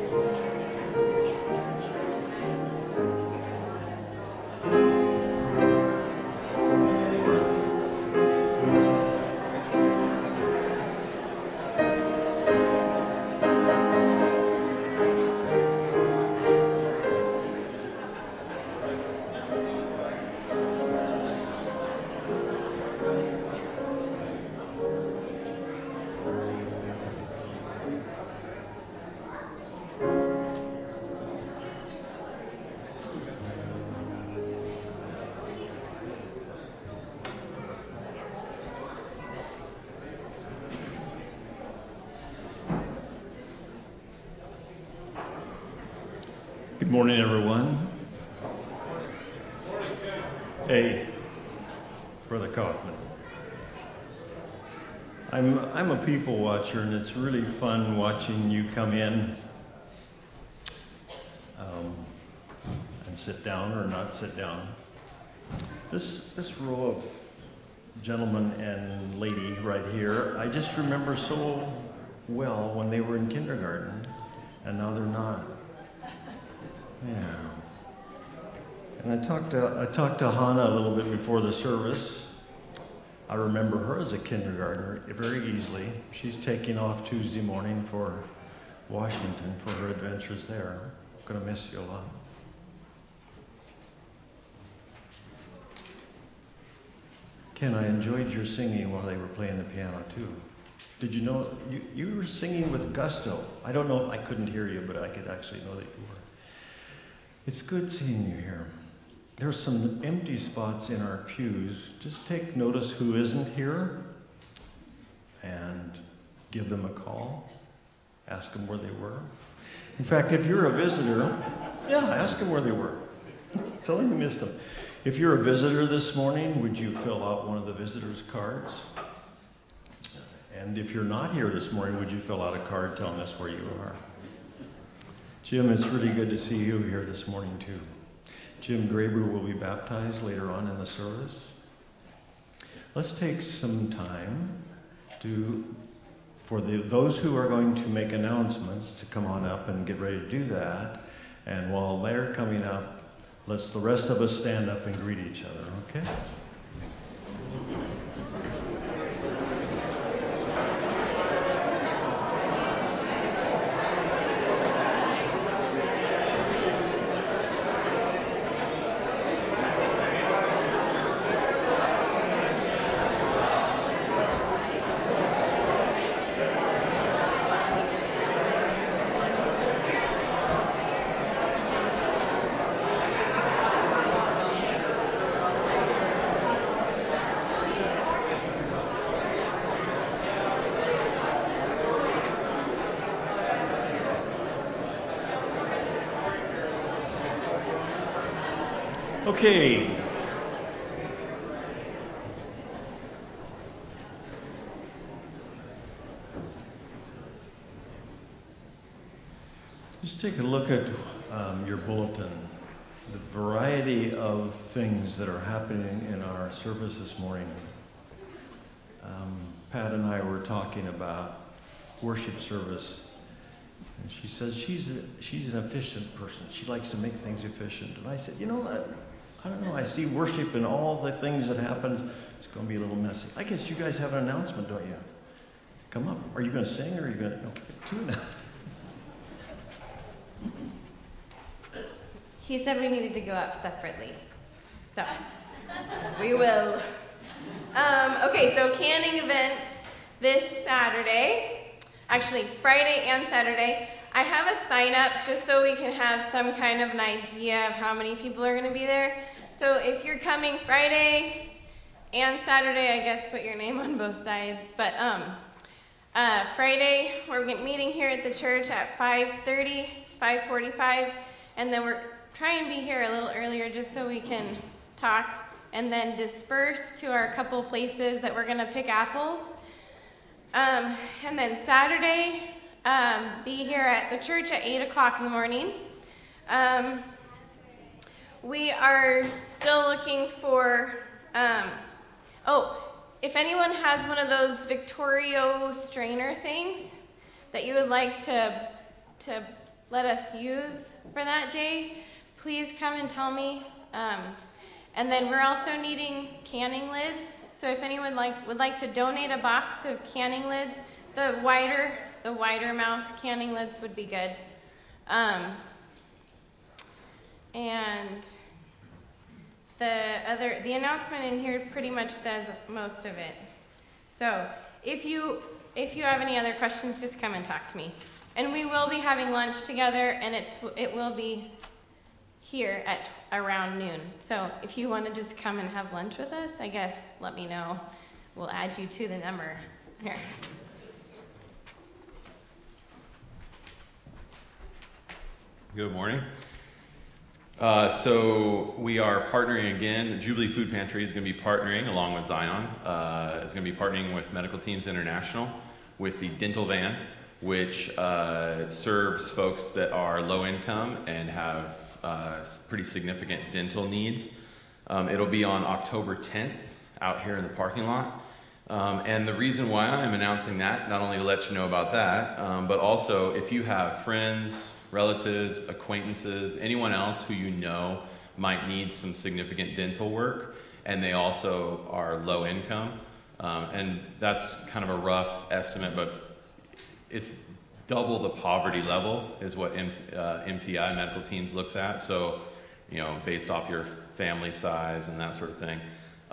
Good morning, everyone. Hey, Brother Kaufman. I'm a people watcher, and it's really fun watching you come in and sit down or not sit down. This row of gentlemen and lady right here, I just remember so well when they were in kindergarten, and now they're not. Yeah. And I talked to Hannah a little bit before the service. I remember her as a kindergartner very easily. She's taking off Tuesday morning for Washington for her adventures there. I'm going to miss you a lot. Ken, I enjoyed your singing while they were playing the piano too. Did you know you were singing with gusto? I don't know, I couldn't hear you, but I could actually know that you were. It's good seeing you here. There's some empty spots in our pews. Just take notice who isn't here and give them a call. Ask them where they were. In fact, if you're a visitor, ask them where they were. Tell them you missed them. If you're a visitor this morning, would you fill out one of the visitors' cards? And if you're not here this morning, would you fill out a card telling us where you are? Jim, it's really good to see you here this morning, too. Jim Graber will be baptized later on in the service. Let's take some time for those who are going to make announcements to come on up and get ready to do that. And while they're coming up, let's the rest of us stand up and greet each other, okay? Okay. Just take a look at your bulletin. The variety of things that are happening in our service this morning. Pat and I were talking about worship service. And she says she's an efficient person. She likes to make things efficient. And I said, I don't know. I see worship and all the things that happen. It's going to be a little messy. I guess you guys have an announcement, don't you? Come up. Are you going to sing or are you going to... No, two announcements. He said we needed to go up separately. So, we will. Okay, so canning event this Saturday. Actually, Friday and Saturday. I have a sign up just so we can have some kind of an idea of how many people are going to be there. So if you're coming Friday and Saturday, I guess put your name on both sides. But Friday, we're meeting here at the church at 5:30, 5:45, and then we're trying to be here a little earlier just so we can talk and then disperse to our couple places that we're going to pick apples. And then Saturday, be here at the church at 8 o'clock in the morning. We are still looking for, if anyone has one of those Victorio strainer things that you would like to let us use for that day, please come and tell me. And then we're also needing canning lids. So if anyone would like to donate a box of canning lids, the wider mouth canning lids would be good. And the announcement in here pretty much says most of it. So if you have any other questions, just come and talk to me. And we will be having lunch together, and it will be here at around noon. So if you want to just come and have lunch with us, I guess let me know. We'll add you to the number here. Good morning. So we are partnering again. The Jubilee Food Pantry is going to be partnering along with Zion. It's going to be partnering with Medical Teams International with the dental van, which serves folks that are low income and have pretty significant dental needs. It'll be on October 10th out here in the parking lot. And the reason why I'm announcing that, not only to let you know about that, but also if you have friends, relatives, acquaintances, anyone else who you know might need some significant dental work, and they also are low income, and that's kind of a rough estimate, but it's double the poverty level is what MTI Medical Teams looks at. So, based off your family size and that sort of thing.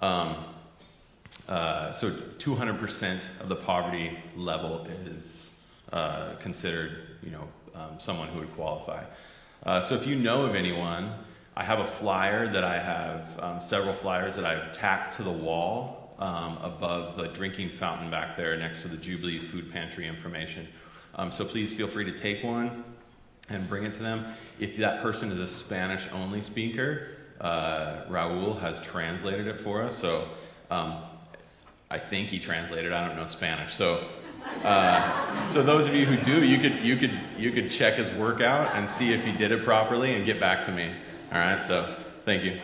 So 200% of the poverty level is considered, someone who would qualify. So if you know of anyone, I have a flyer that I have, several flyers that I've tacked to the wall above the drinking fountain back there next to the Jubilee Food Pantry information. So please feel free to take one and bring it to them. If that person is a Spanish-only speaker, Raul has translated it for us. So I think he translated. I don't know Spanish. So those of you who do, you could check his work out and see if he did it properly and get back to me. All right. So thank you.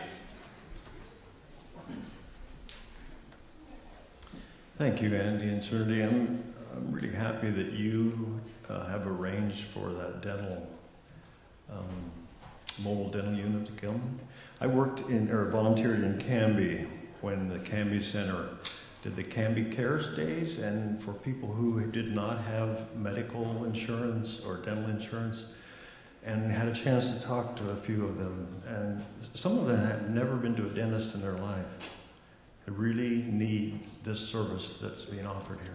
Thank you, Andy and Cindy. I'm really happy that you have arranged for that mobile dental unit to come. I volunteered in Canby when the Canby Center did the Canby Cares Days, and for people who did not have medical insurance or dental insurance, and had a chance to talk to a few of them. And some of them have never been to a dentist in their life. They really need this service that's being offered here.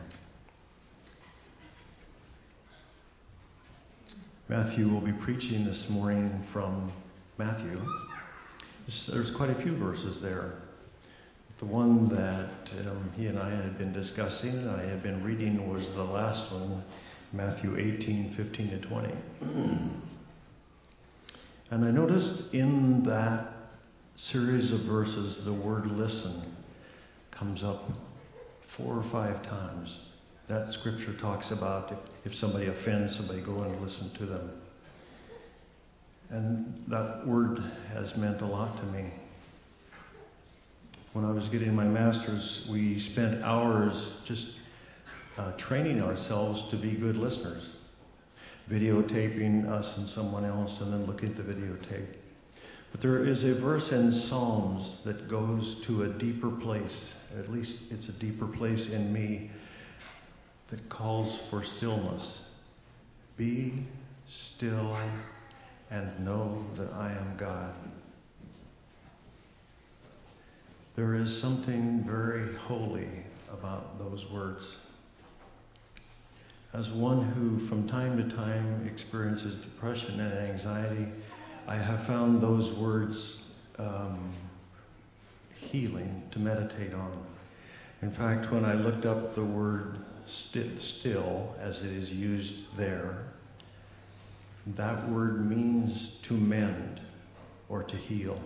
Matthew will be preaching this morning from Matthew. There's quite a few verses there. The one that he and I had been discussing, and I had been reading, was the last one, Matthew 18:15-20. And I noticed in that series of verses, the word listen comes up 4 or 5 times. That scripture talks about if somebody offends somebody, go and listen to them. And that word has meant a lot to me. When I was getting my master's, we spent hours just training ourselves to be good listeners, videotaping us and someone else, and then looking at the videotape. But there is a verse in Psalms that goes to a deeper place, at least it's a deeper place in me, that calls for stillness. Be still and know that I am God. There is something very holy about those words. As one who from time to time experiences depression and anxiety, I have found those words healing to meditate on. In fact, when I looked up the word still as it is used there, that word means to mend or to heal.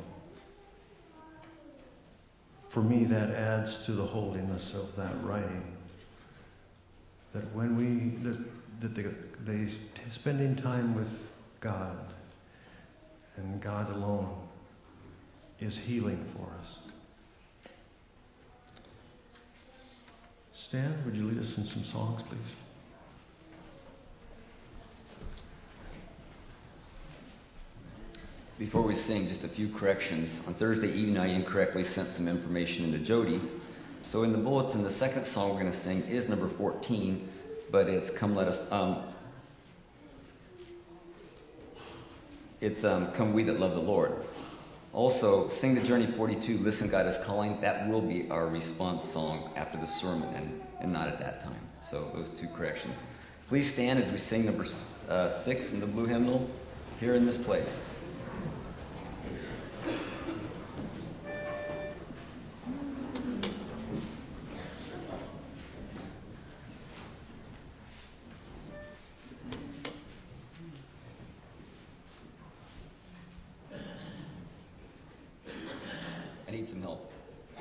For me, that adds to the holiness of that writing. That when spending time with God and God alone is healing for us. Stan, would you lead us in some songs, please? Before we sing, just a few corrections. On Thursday evening, I incorrectly sent some information into Jody. So in the bulletin, the second song we're going to sing is number 14, but it's Come Let Us... It's Come We That Love the Lord. Also, Sing the Journey 42, Listen God is Calling. That will be our response song after the sermon and not at that time. So those two corrections. Please stand as we sing number 6 in the blue hymnal, Here in This Place. I need some help.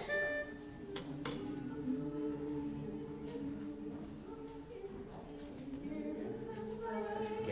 Okay.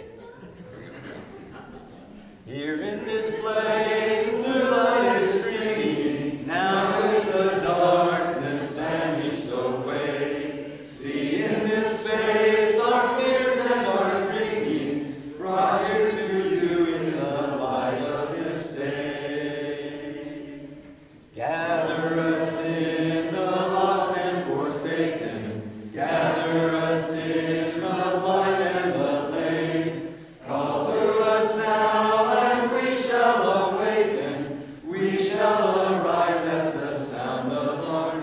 Here in this place, the light is streaming. Now with the darkness vanished away. See in this space our fears and our dreamings, brought here to you in the light of this day. Gather us in the lost and forsaken. Gather us in the blind and the lame. Call to us now and we shall awaken. We shall arise at the sound of our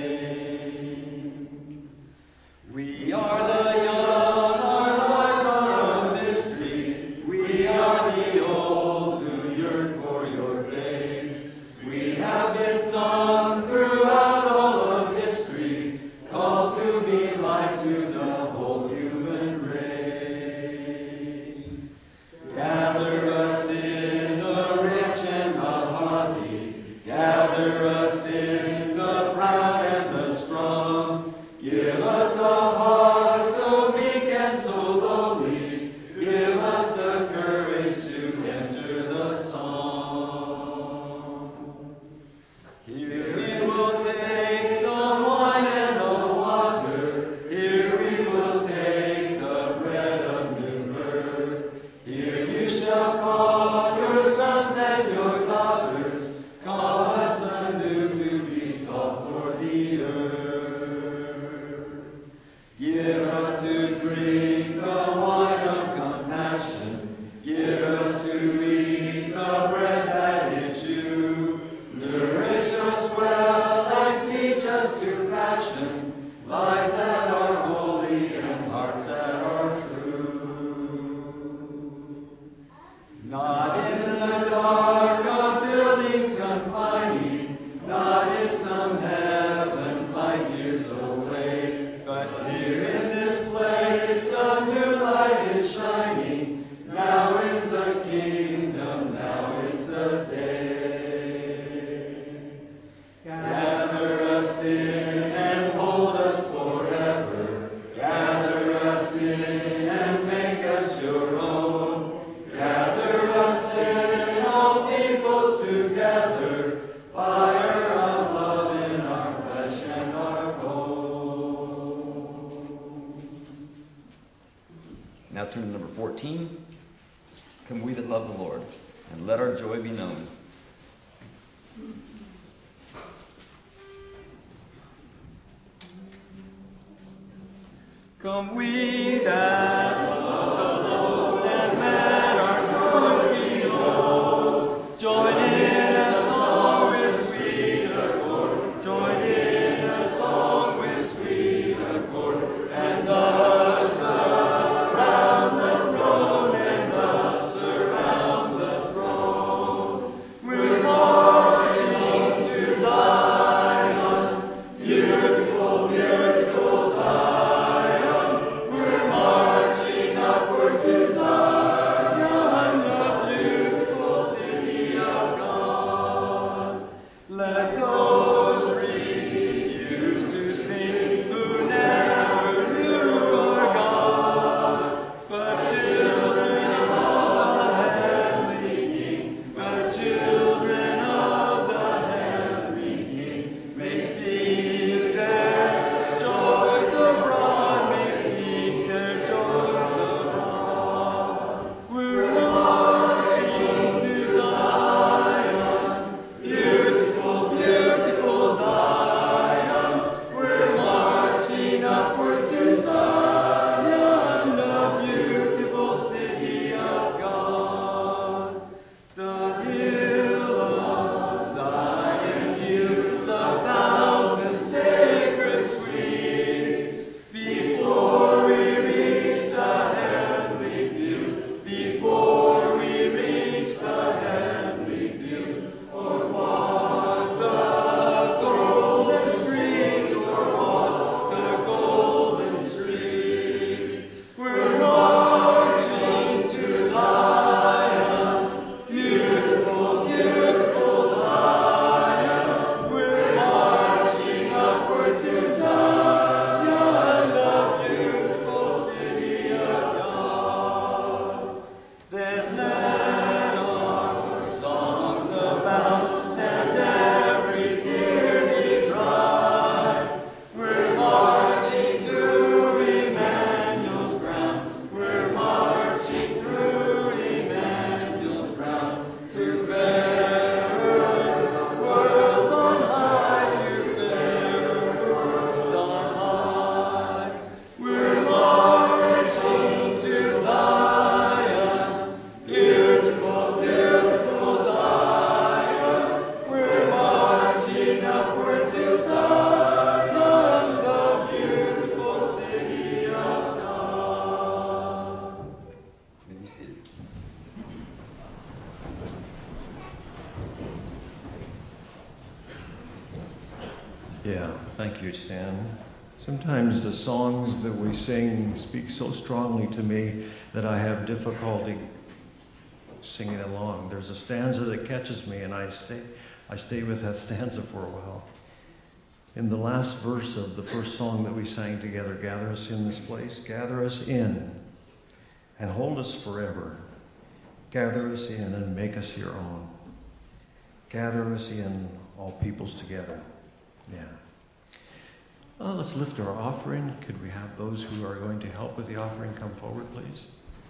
name. We are the young, our lives are a mystery. We are the old who yearn for your face. We have been sung throughout all of history, called to be light to the whole human race. Gather us in the rich and the haughty, gather us in the proud and the strong. Give us a heart so meek and so lowly, give us the courage to enter the song. Here we will take the wine and the water. Here we will take the bread of new birth. Here you shall call your sons and your daughters. Call us anew to be salt for the earth. Give us to drink the wine of compassion. Give us to eat the bread that is you. Nourish us well and teach us to fashion lives that are holy and hearts that are true. Not in the dark of buildings confining, not in some heaven light years away, but here in this place a new light is shining. Now is the kingdom, now is the day. Gather us in and hold us forever. Gather us in and make us your own. Gather us in, all peoples together. Fire of love in our flesh and our bone. Now turn to number 14. Come we that love the Lord, and let our joy be known. Come we that love the Lord, and let our joy be known. Join in a song with sweet accord. Join in a song with sweet accord. And thus around the throne, and thus around the throne. We're marching to Zion, beautiful, beautiful Zion. We're marching Yeah, thank you, Stan. Sometimes the songs that we sing speak so strongly to me that I have difficulty singing along. There's a stanza that catches me, and I stay with that stanza for a while. In the last verse of the first song that we sang together, gather us in this place, gather us in and hold us forever. Gather us in and make us your own. Gather us in, all peoples together. Yeah. Let's lift our offering. Could we have those who are going to help with the offering come forward, please?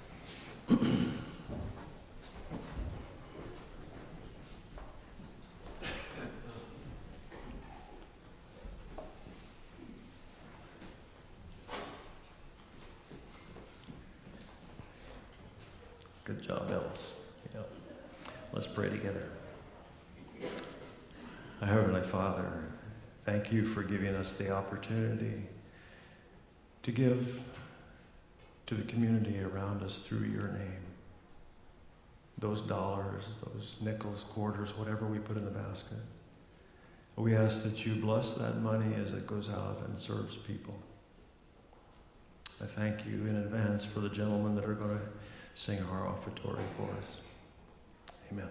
Good job, Ellis. Yep. Let's pray together. Our Heavenly Father, thank you for giving us the opportunity to give to the community around us through your name. Those dollars, those nickels, quarters, whatever we put in the basket. We ask that you bless that money as it goes out and serves people. I thank you in advance for the gentlemen that are going to sing our offertory for us. Amen.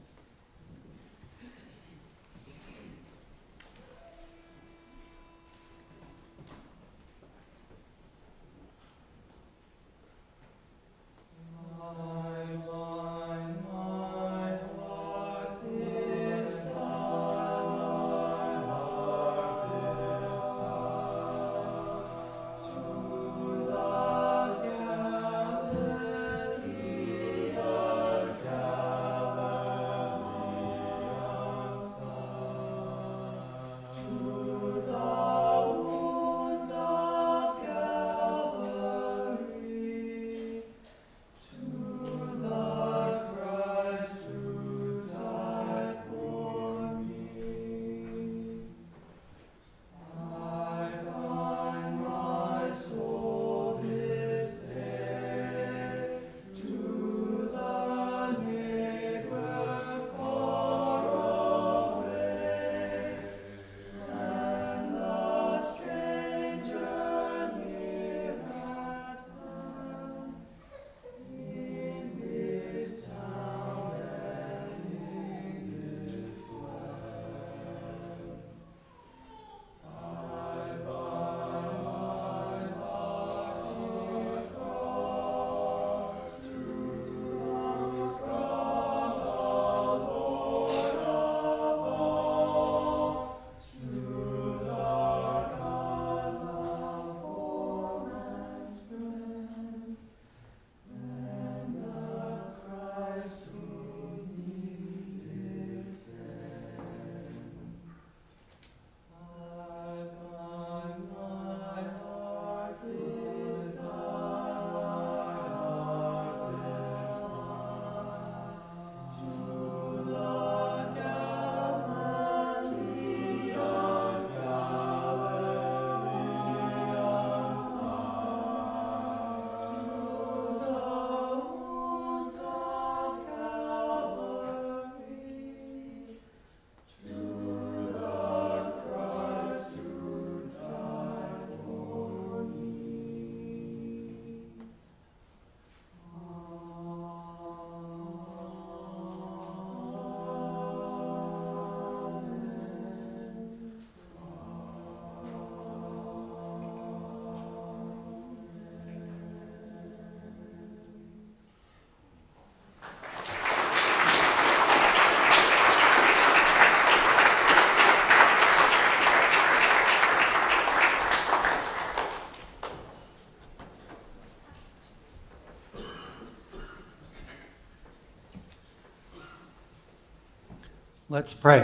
Let's pray.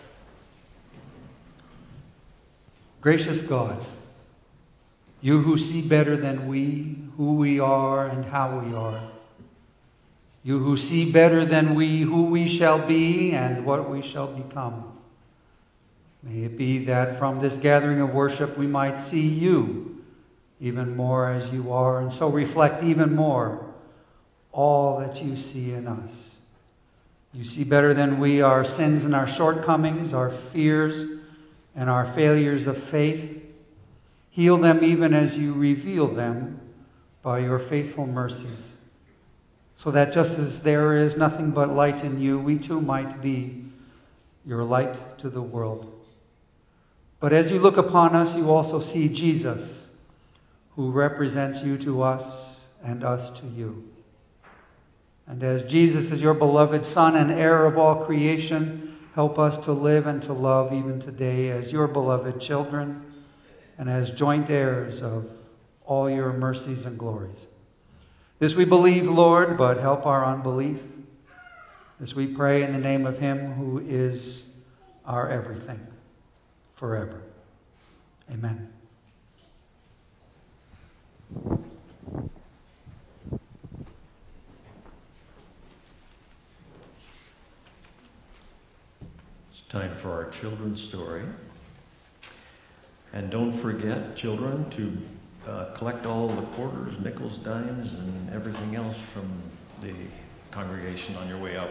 Gracious God, you who see better than we, who we are and how we are, you who see better than we, who we shall be and what we shall become, may it be that from this gathering of worship we might see you even more as you are, and so reflect even more all that you see in us. You see better than we our sins and our shortcomings, our fears and our failures of faith. Heal them even as you reveal them by your faithful mercies, so that just as there is nothing but light in you, we too might be your light to the world. But as you look upon us, you also see Jesus, who represents you to us and us to you. And as Jesus is your beloved Son and heir of all creation, help us to live and to love even today as your beloved children and as joint heirs of all your mercies and glories. This we believe, Lord, but help our unbelief. This we pray in the name of him who is our everything, forever. Amen. It's time for our children's story. And don't forget, children, to collect all the quarters, nickels, dimes, and everything else from the congregation on your way out.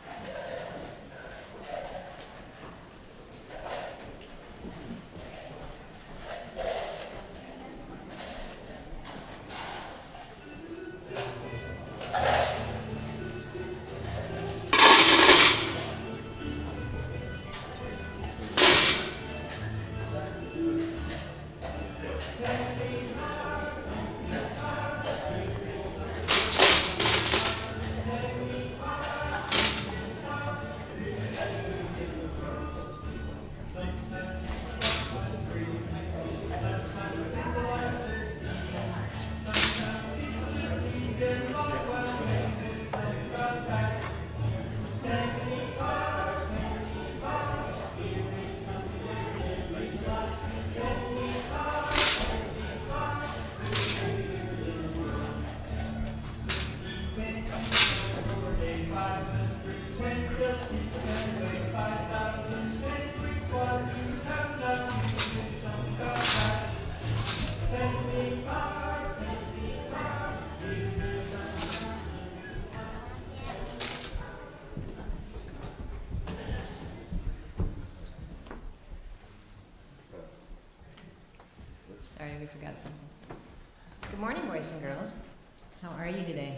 Sorry, we forgot something. Good morning, boys and girls. How are you today?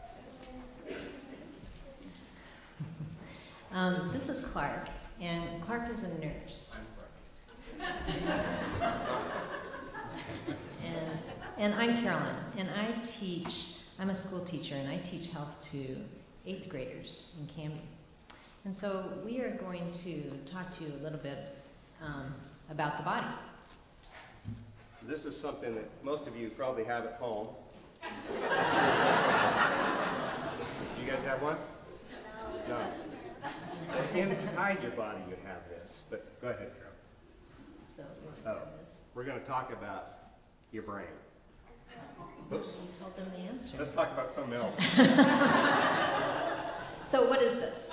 This is Clark, and Clark is a nurse. And I'm Carolyn, and I'm a school teacher, and I teach health to 8th graders in Canby. And so we are going to talk to you a little bit about the body. This is something that most of you probably have at home. Do you guys have one? No. Inside your body you have this, but go ahead, Carol. So We're going to talk about your brain. Oops. You told them the answer. Let's talk about something else. So what is this?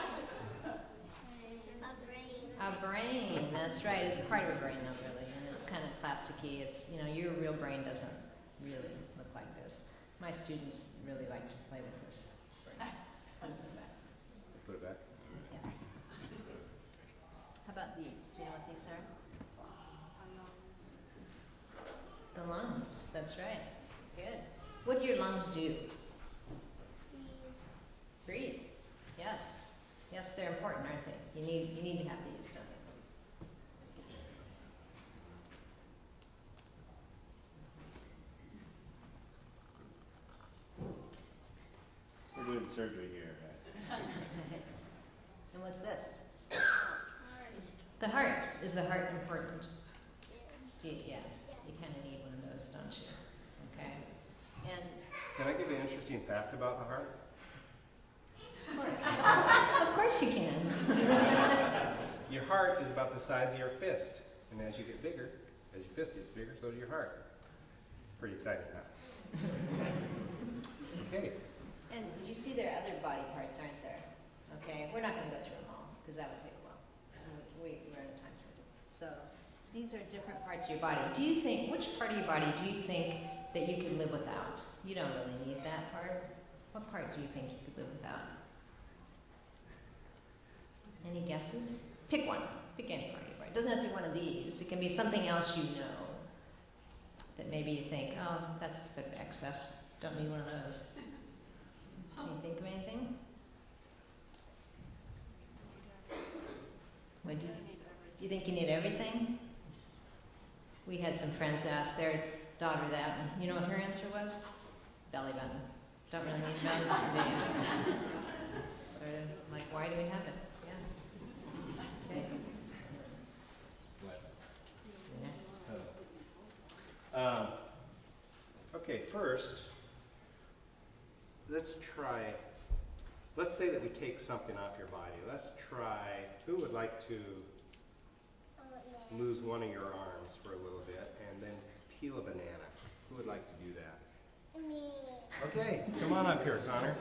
A brain. A brain, that's right. It's part of a brain, not really. And it's kind of plasticky. It's, your real brain doesn't really look like this. My students really like to play with this brain. Put it back. Yeah. How about these? Do you know what these are? The lungs, that's right. Good. What do your lungs do? Breathe. Yes. Yes, they're important, aren't they? You need to have these, don't you? We're doing surgery here, right? And what's this? The heart. Is the heart important? Yeah, you kind of need one of those, don't you? Okay. And can I give you an interesting fact about the heart? Of course you can. Your heart is about the size of your fist, and as you get bigger, as your fist gets bigger, so does your heart. Pretty exciting, huh? Okay. And you see there are other body parts, aren't there? Okay, we're not going to go through them all because that would take a while. We're in a time schedule. So these are different parts of your body. Which part of your body do you think that you could live without? You don't really need that part. What part do you think you could live without? Any guesses? Pick one. Pick any part of your body. It doesn't have to be one of these. It can be something else you know that maybe you think, oh, that's sort of excess. Don't need one of those. Can you think of anything? What do you think you need everything? We had some friends ask their daughter that, and you know what her answer was? Belly button. Don't really need a belly button, do you? Sort of like, why do we have it? Yeah. Okay. Next. Okay, first, let's say that we take something off your body. Let's try, who would like to lose one of your arms for a little bit and then peel a banana? Who would like to do that? Me. Okay, come on up here, Connor.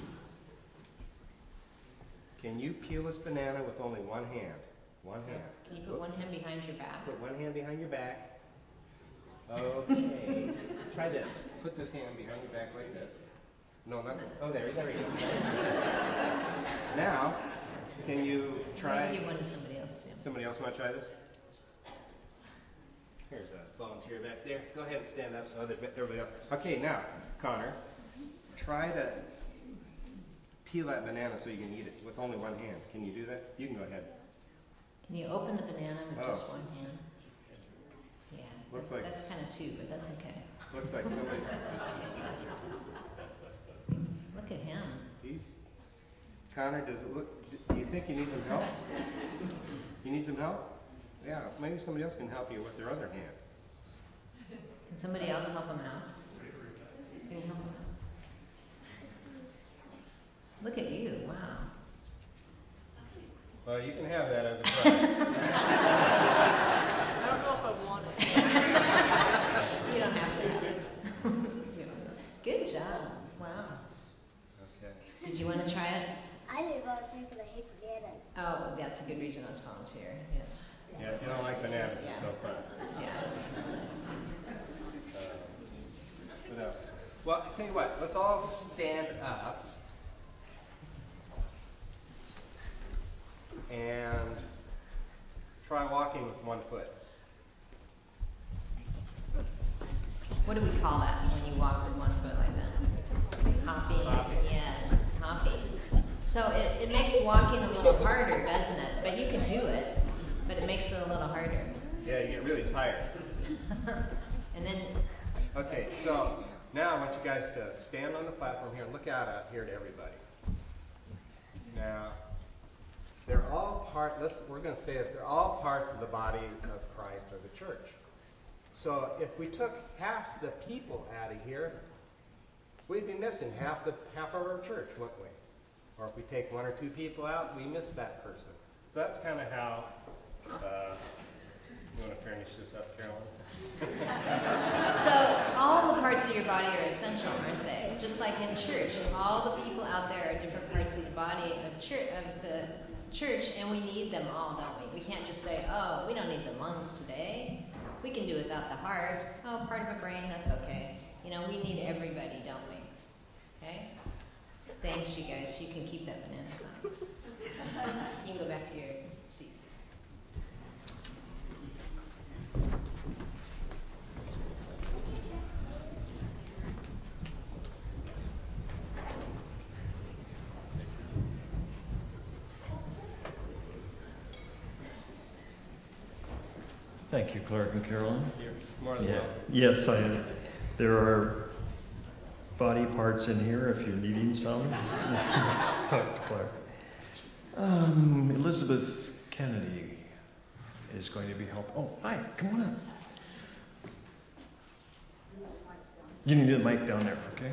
Can you peel this banana with only one hand? One hand. Can you put one hand behind your back? Put one hand behind your back. Okay. Try this. Put this hand behind your back like this. No, not. Oh, there we go. Now, can you try? Maybe give one to somebody else too. Somebody else want to try this? Here's a volunteer back there. Go ahead and stand up so everybody else. Okay, now, Connor, try to peel that banana so you can eat it with only one hand. Can you do that? You can go ahead. Can you open the banana with just one hand? Yeah. That's kind of two, but that's okay. Looks like somebody's. Look at him. Connor, do you think you need some help? You need some help? Yeah, maybe somebody else can help you with their other hand. Can somebody else help him out? Can you help him out? Look at you, wow. Well, you can have that as a prize. I don't know if I want it. You don't have to have it. Good job. Wow. Okay. Did you want to try it? I didn't volunteer because I hate bananas. Oh, that's a good reason not to volunteer. Yes. Yeah, if you don't like bananas, Yeah. it's no fun. Yeah. What else? Well, I tell you what, let's all stand up and try walking with one foot. What do we call that when you walk with one foot like that? Hopping. Yes, hopping. So it makes walking a little harder, doesn't it? But you can do it, but it makes it a little harder. Yeah, you get really tired. And then. Okay, so now I want you guys to stand on the platform here and look out here to everybody. Now, they're all we're going to say that they're all parts of the body of Christ or the church. So if we took half the people out of here, we'd be missing half of our church, wouldn't we? Or if we take one or two people out, we miss that person. So that's kind of how, you want to finish this up, Carolyn? So all the parts of your body are essential, aren't they? Just like in church, all the people out there are different parts of the body of the church, and we need them all, don't we? We can't just say, oh, we don't need the lungs today. We can do without the heart. Oh, part of a brain, that's okay. You know, we need everybody, don't we? Okay? Thanks, you guys. You can keep that banana. You can go back to your seats. Thank you, Clark and Carolyn. You're more than welcome. Yes, there are body parts in here if you're needing some. Talk to Clark. Elizabeth Kennedy is going to be helping. Oh, hi, come on up. You need the mic down there, okay?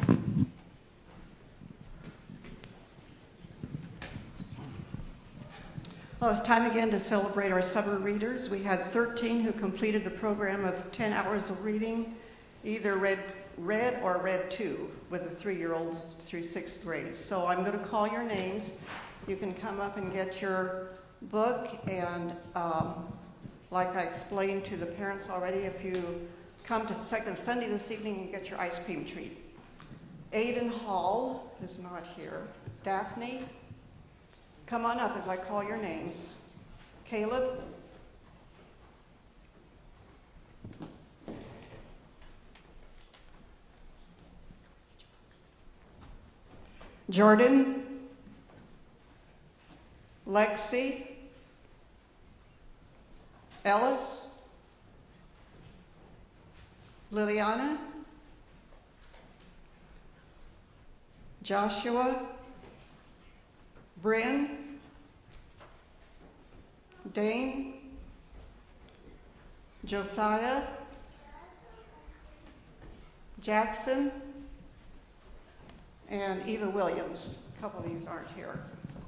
Well, it's time again to celebrate our summer readers. We had 13 who completed the program of 10 hours of reading, either read or read 2 with the 3-year-olds through 6th grade. So I'm going to call your names. You can come up and get your book, and like I explained to the parents already, if you come to second Sunday this evening, you get your ice cream treat. Aiden Hall is not here. Daphne, come on up as I call your names. Caleb, Jordan, Lexi, Ellis, Liliana, Joshua, Bryn, Dane, Josiah, Jackson, and Eva Williams. A couple of these aren't here.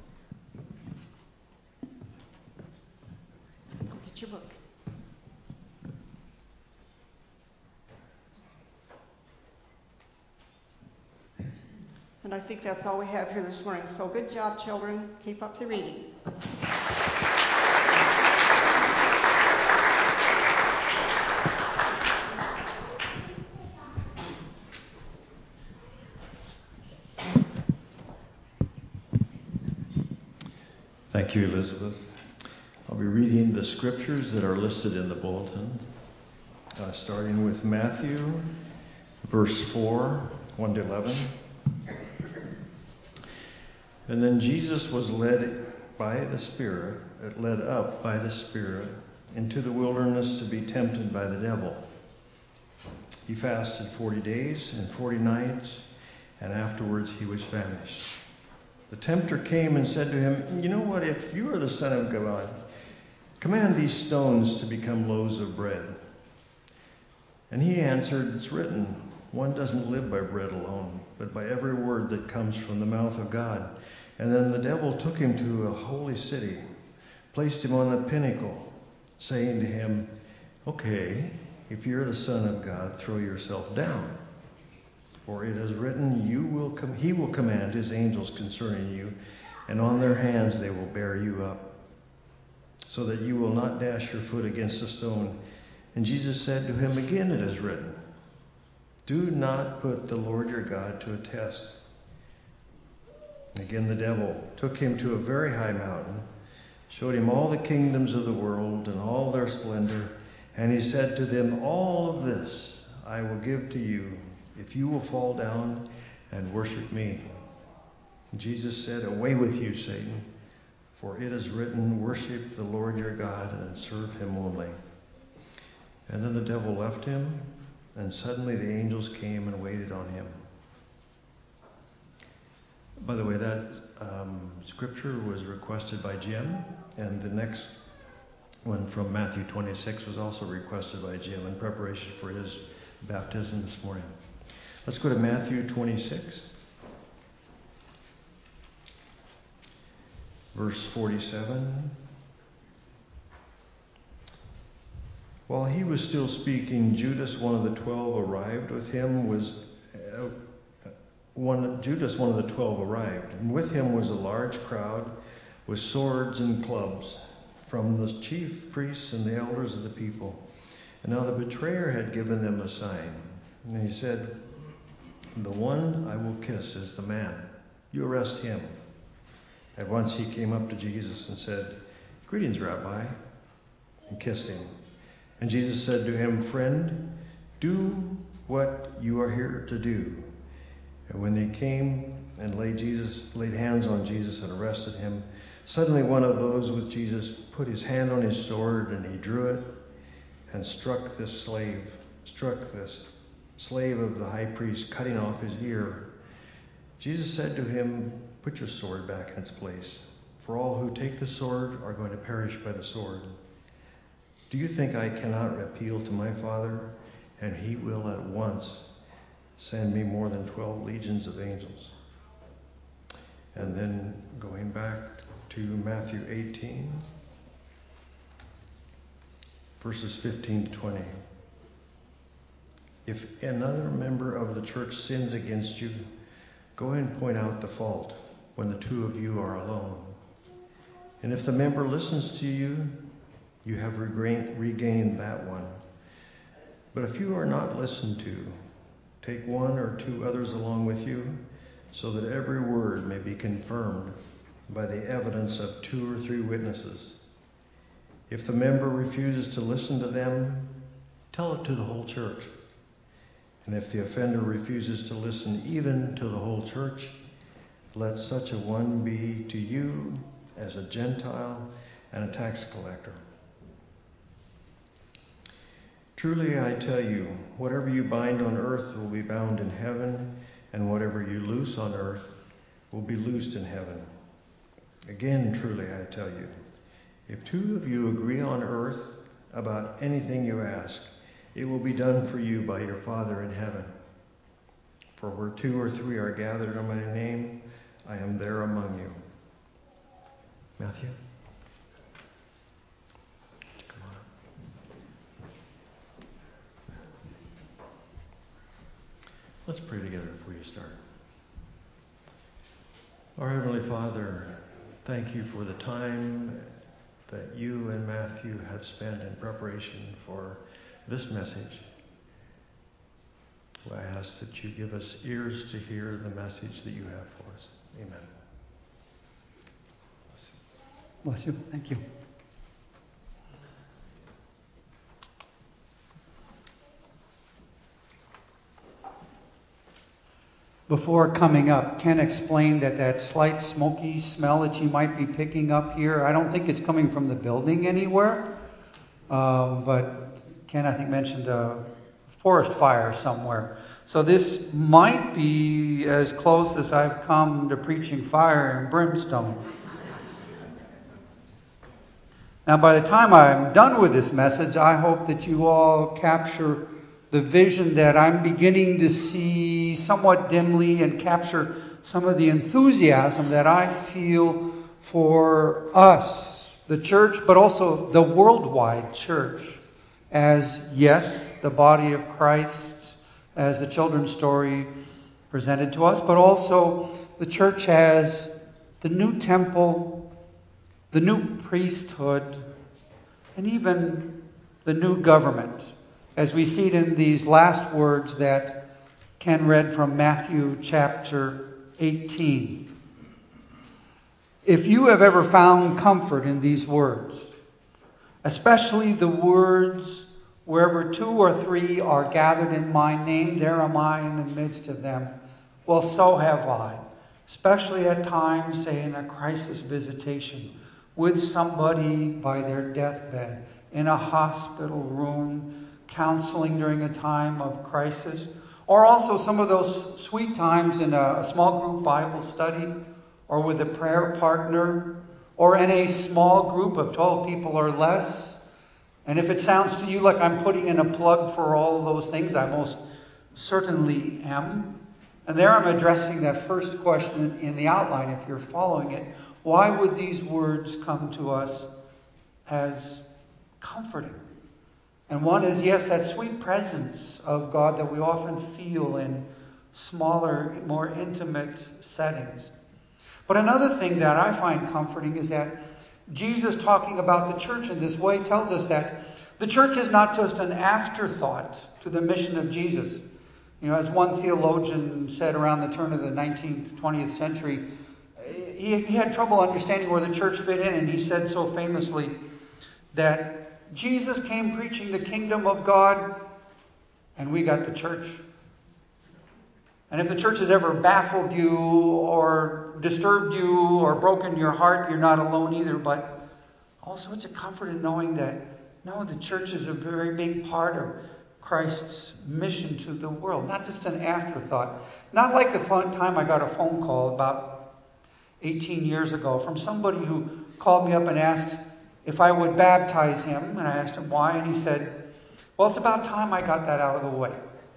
Go get your book. And I think that's all we have here this morning. So good job, children. Keep up the reading. Thank you, Elizabeth. I'll be reading the scriptures that are listed in the bulletin, starting with Matthew, verse 4, 1 to 11. And then Jesus was led up by the Spirit into the wilderness to be tempted by the devil. He fasted 40 days and 40 nights, and afterwards he was famished. The tempter came and said to him, "You know what? If you are the Son of God, command these stones to become loaves of bread." And he answered, "It's written, one doesn't live by bread alone, but by every word that comes from the mouth of God." And then the devil took him to a holy city, placed him on the pinnacle, saying to him, "Okay, if you're the Son of God, throw yourself down. For it is written, he will command his angels concerning you, and on their hands they will bear you up, so that you will not dash your foot against a stone." And Jesus said to him, "Again it is written, do not put the Lord your God to a test." Again the devil took him to a very high mountain, showed him all the kingdoms of the world and all their splendor, and he said to them, "All of this I will give to you, if you will fall down and worship me." Jesus said, "Away with you, Satan, for it is written, worship the Lord your God and serve him only." And then the devil left him, and suddenly the angels came and waited on him. By the way, that scripture was requested by Jim, and the next one from Matthew 26 was also requested by Jim in preparation for his baptism this morning. Let's go to Matthew 26, verse 47. While he was still speaking, Judas, one of the 12, arrived. With him was and with him was a large crowd with swords and clubs from the chief priests and the elders of the people. And now the betrayer had given them a sign, and he said, "The one I will kiss is the man. You arrest him." At once he came up to Jesus and said, "Greetings, Rabbi," and kissed him. And Jesus said to him, "Friend, do what you are here to do." And when they came and laid hands on Jesus and arrested him, suddenly one of those with Jesus put his hand on his sword, and he drew it and struck the slave of the high priest, cutting off his ear. Jesus said to him, "Put your sword back in its place, for all who take the sword are going to perish by the sword. Do you think I cannot appeal to my Father, and he will at once send me more than 12 legions of angels?" And then going back to Matthew 18, verses 15 to 20. "If another member of the church sins against you, go and point out the fault when the two of you are alone. And if the member listens to you, you have regained that one. But if you are not listened to, take one or two others along with you, so that every word may be confirmed by the evidence of 2 or 3 witnesses. If the member refuses to listen to them, tell it to the whole church. And if the offender refuses to listen even to the whole church, let such a one be to you as a Gentile and a tax collector. Truly I tell you, whatever you bind on earth will be bound in heaven, and whatever you loose on earth will be loosed in heaven. Again, truly I tell you, if two of you agree on earth about anything you ask, it will be done for you by your Father in heaven. For where 2 or 3 are gathered in my name, I am there among you. Matthew? Come on up. Let's pray together before you start. Our Heavenly Father, thank you for the time that you and Matthew have spent in preparation for this message. I ask that you give us ears to hear the message that you have for us. Amen. Bless you. Thank you. Before coming up, Ken explained that slight smoky smell that you might be picking up here, I don't think it's coming from the building anywhere. But Ken, I think, mentioned a forest fire somewhere. So this might be as close as I've come to preaching fire and brimstone. Now, by the time I'm done with this message, I hope that you all capture the vision that I'm beginning to see somewhat dimly, and capture some of the enthusiasm that I feel for us, the church, but also the worldwide church, as, yes, the body of Christ, as the children's story presented to us, but also the church as the new temple, the new priesthood, and even the new government, as we see it in these last words that Ken read from Matthew chapter 18. If you have ever found comfort in these words, especially the words, wherever 2 or 3 are gathered in my name, there am I in the midst of them. Well, so have I. Especially at times, say in a crisis visitation, with somebody by their deathbed, in a hospital room, counseling during a time of crisis, or also some of those sweet times in a small group Bible study, or with a prayer partner, or in a small group of 12 people or less. And if it sounds to you like I'm putting in a plug for all of those things, I most certainly am. And there I'm addressing that first question in the outline, if you're following it. Why would these words come to us as comforting? And one is, yes, that sweet presence of God that we often feel in smaller, more intimate settings. But another thing that I find comforting is that Jesus, talking about the church in this way, tells us that the church is not just an afterthought to the mission of Jesus. You know, as one theologian said around the turn of the 19th, 20th century, he had trouble understanding where the church fit in, and he said so famously that Jesus came preaching the kingdom of God, and we got the church. And if the church has ever baffled you or disturbed you or broken your heart, you're not alone either. But also it's a comfort in knowing that, no, the church is a very big part of Christ's mission to the world, not just an afterthought. Not like the time I got a phone call about 18 years ago from somebody who called me up and asked if I would baptize him, and I asked him why, and he said, well, it's about time I got that out of the way.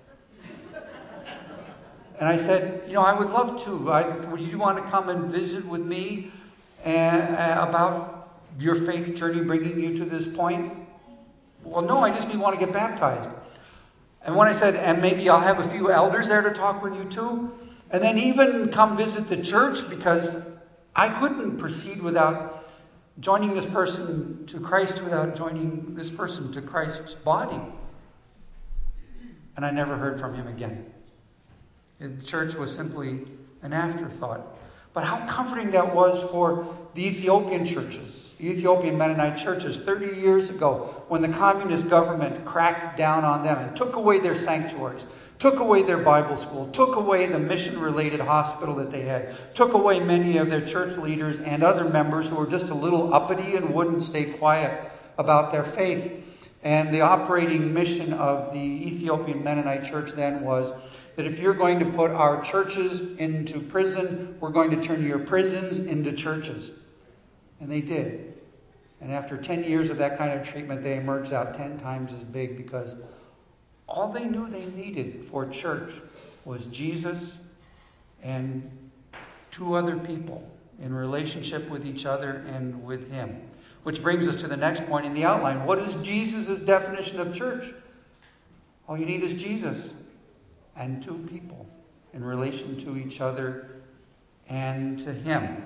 And I said, I would love to. Would you want to come and visit with me about your faith journey bringing you to this point? Well, no, I just want to get baptized. And when I said, and maybe I'll have a few elders there to talk with you too, and then even come visit the church, because I couldn't proceed without joining this person to Christ, without joining this person to Christ's body. And I never heard from him again. The church was simply an afterthought. But how comforting that was for the Ethiopian churches, the Ethiopian Mennonite churches 30 years ago when the communist government cracked down on them and took away their sanctuaries, took away their Bible school, took away the mission-related hospital that they had, took away many of their church leaders and other members who were just a little uppity and wouldn't stay quiet about their faith. And the operating mission of the Ethiopian Mennonite church then was that if you're going to put our churches into prison, we're going to turn your prisons into churches. And they did. And after 10 years of that kind of treatment, they emerged out 10 times as big, because all they knew they needed for church was Jesus and 2 other people in relationship with each other and with Him. Which brings us to the next point in the outline. What is Jesus' definition of church? All you need is Jesus and 2 people in relation to each other and to Him.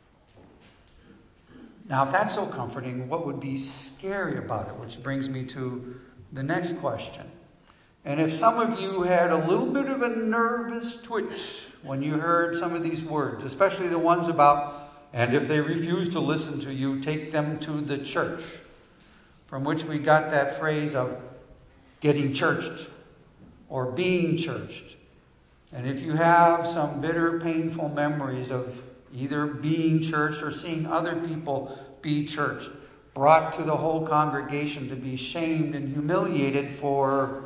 Now, if that's so comforting, what would be scary about it? Which brings me to the next question. And if some of you had a little bit of a nervous twitch when you heard some of these words, especially the ones about, and if they refuse to listen to you, take them to the church, from which we got that phrase of getting churched or being churched. And if you have some bitter, painful memories of either being churched or seeing other people be churched, brought to the whole congregation to be shamed and humiliated for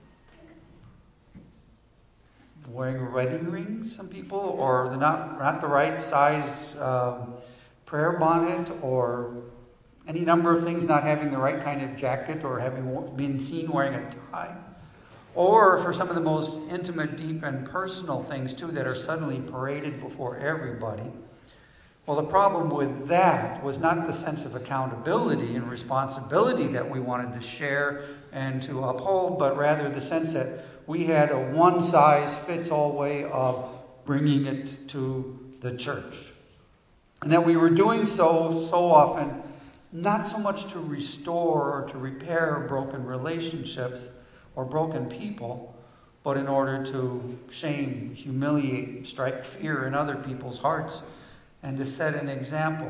wearing wedding rings, some people, or not the right size prayer bonnet, or any number of things, not having the right kind of jacket, or having been seen wearing a tie. Or for some of the most intimate, deep, and personal things, too, that are suddenly paraded before everybody. Well, the problem with that was not the sense of accountability and responsibility that we wanted to share and to uphold, but rather the sense that we had a one-size-fits-all way of bringing it to the church. And that we were doing so often, not so much to restore or to repair broken relationships or broken people, but in order to shame, humiliate, strike fear in other people's hearts, and to set an example.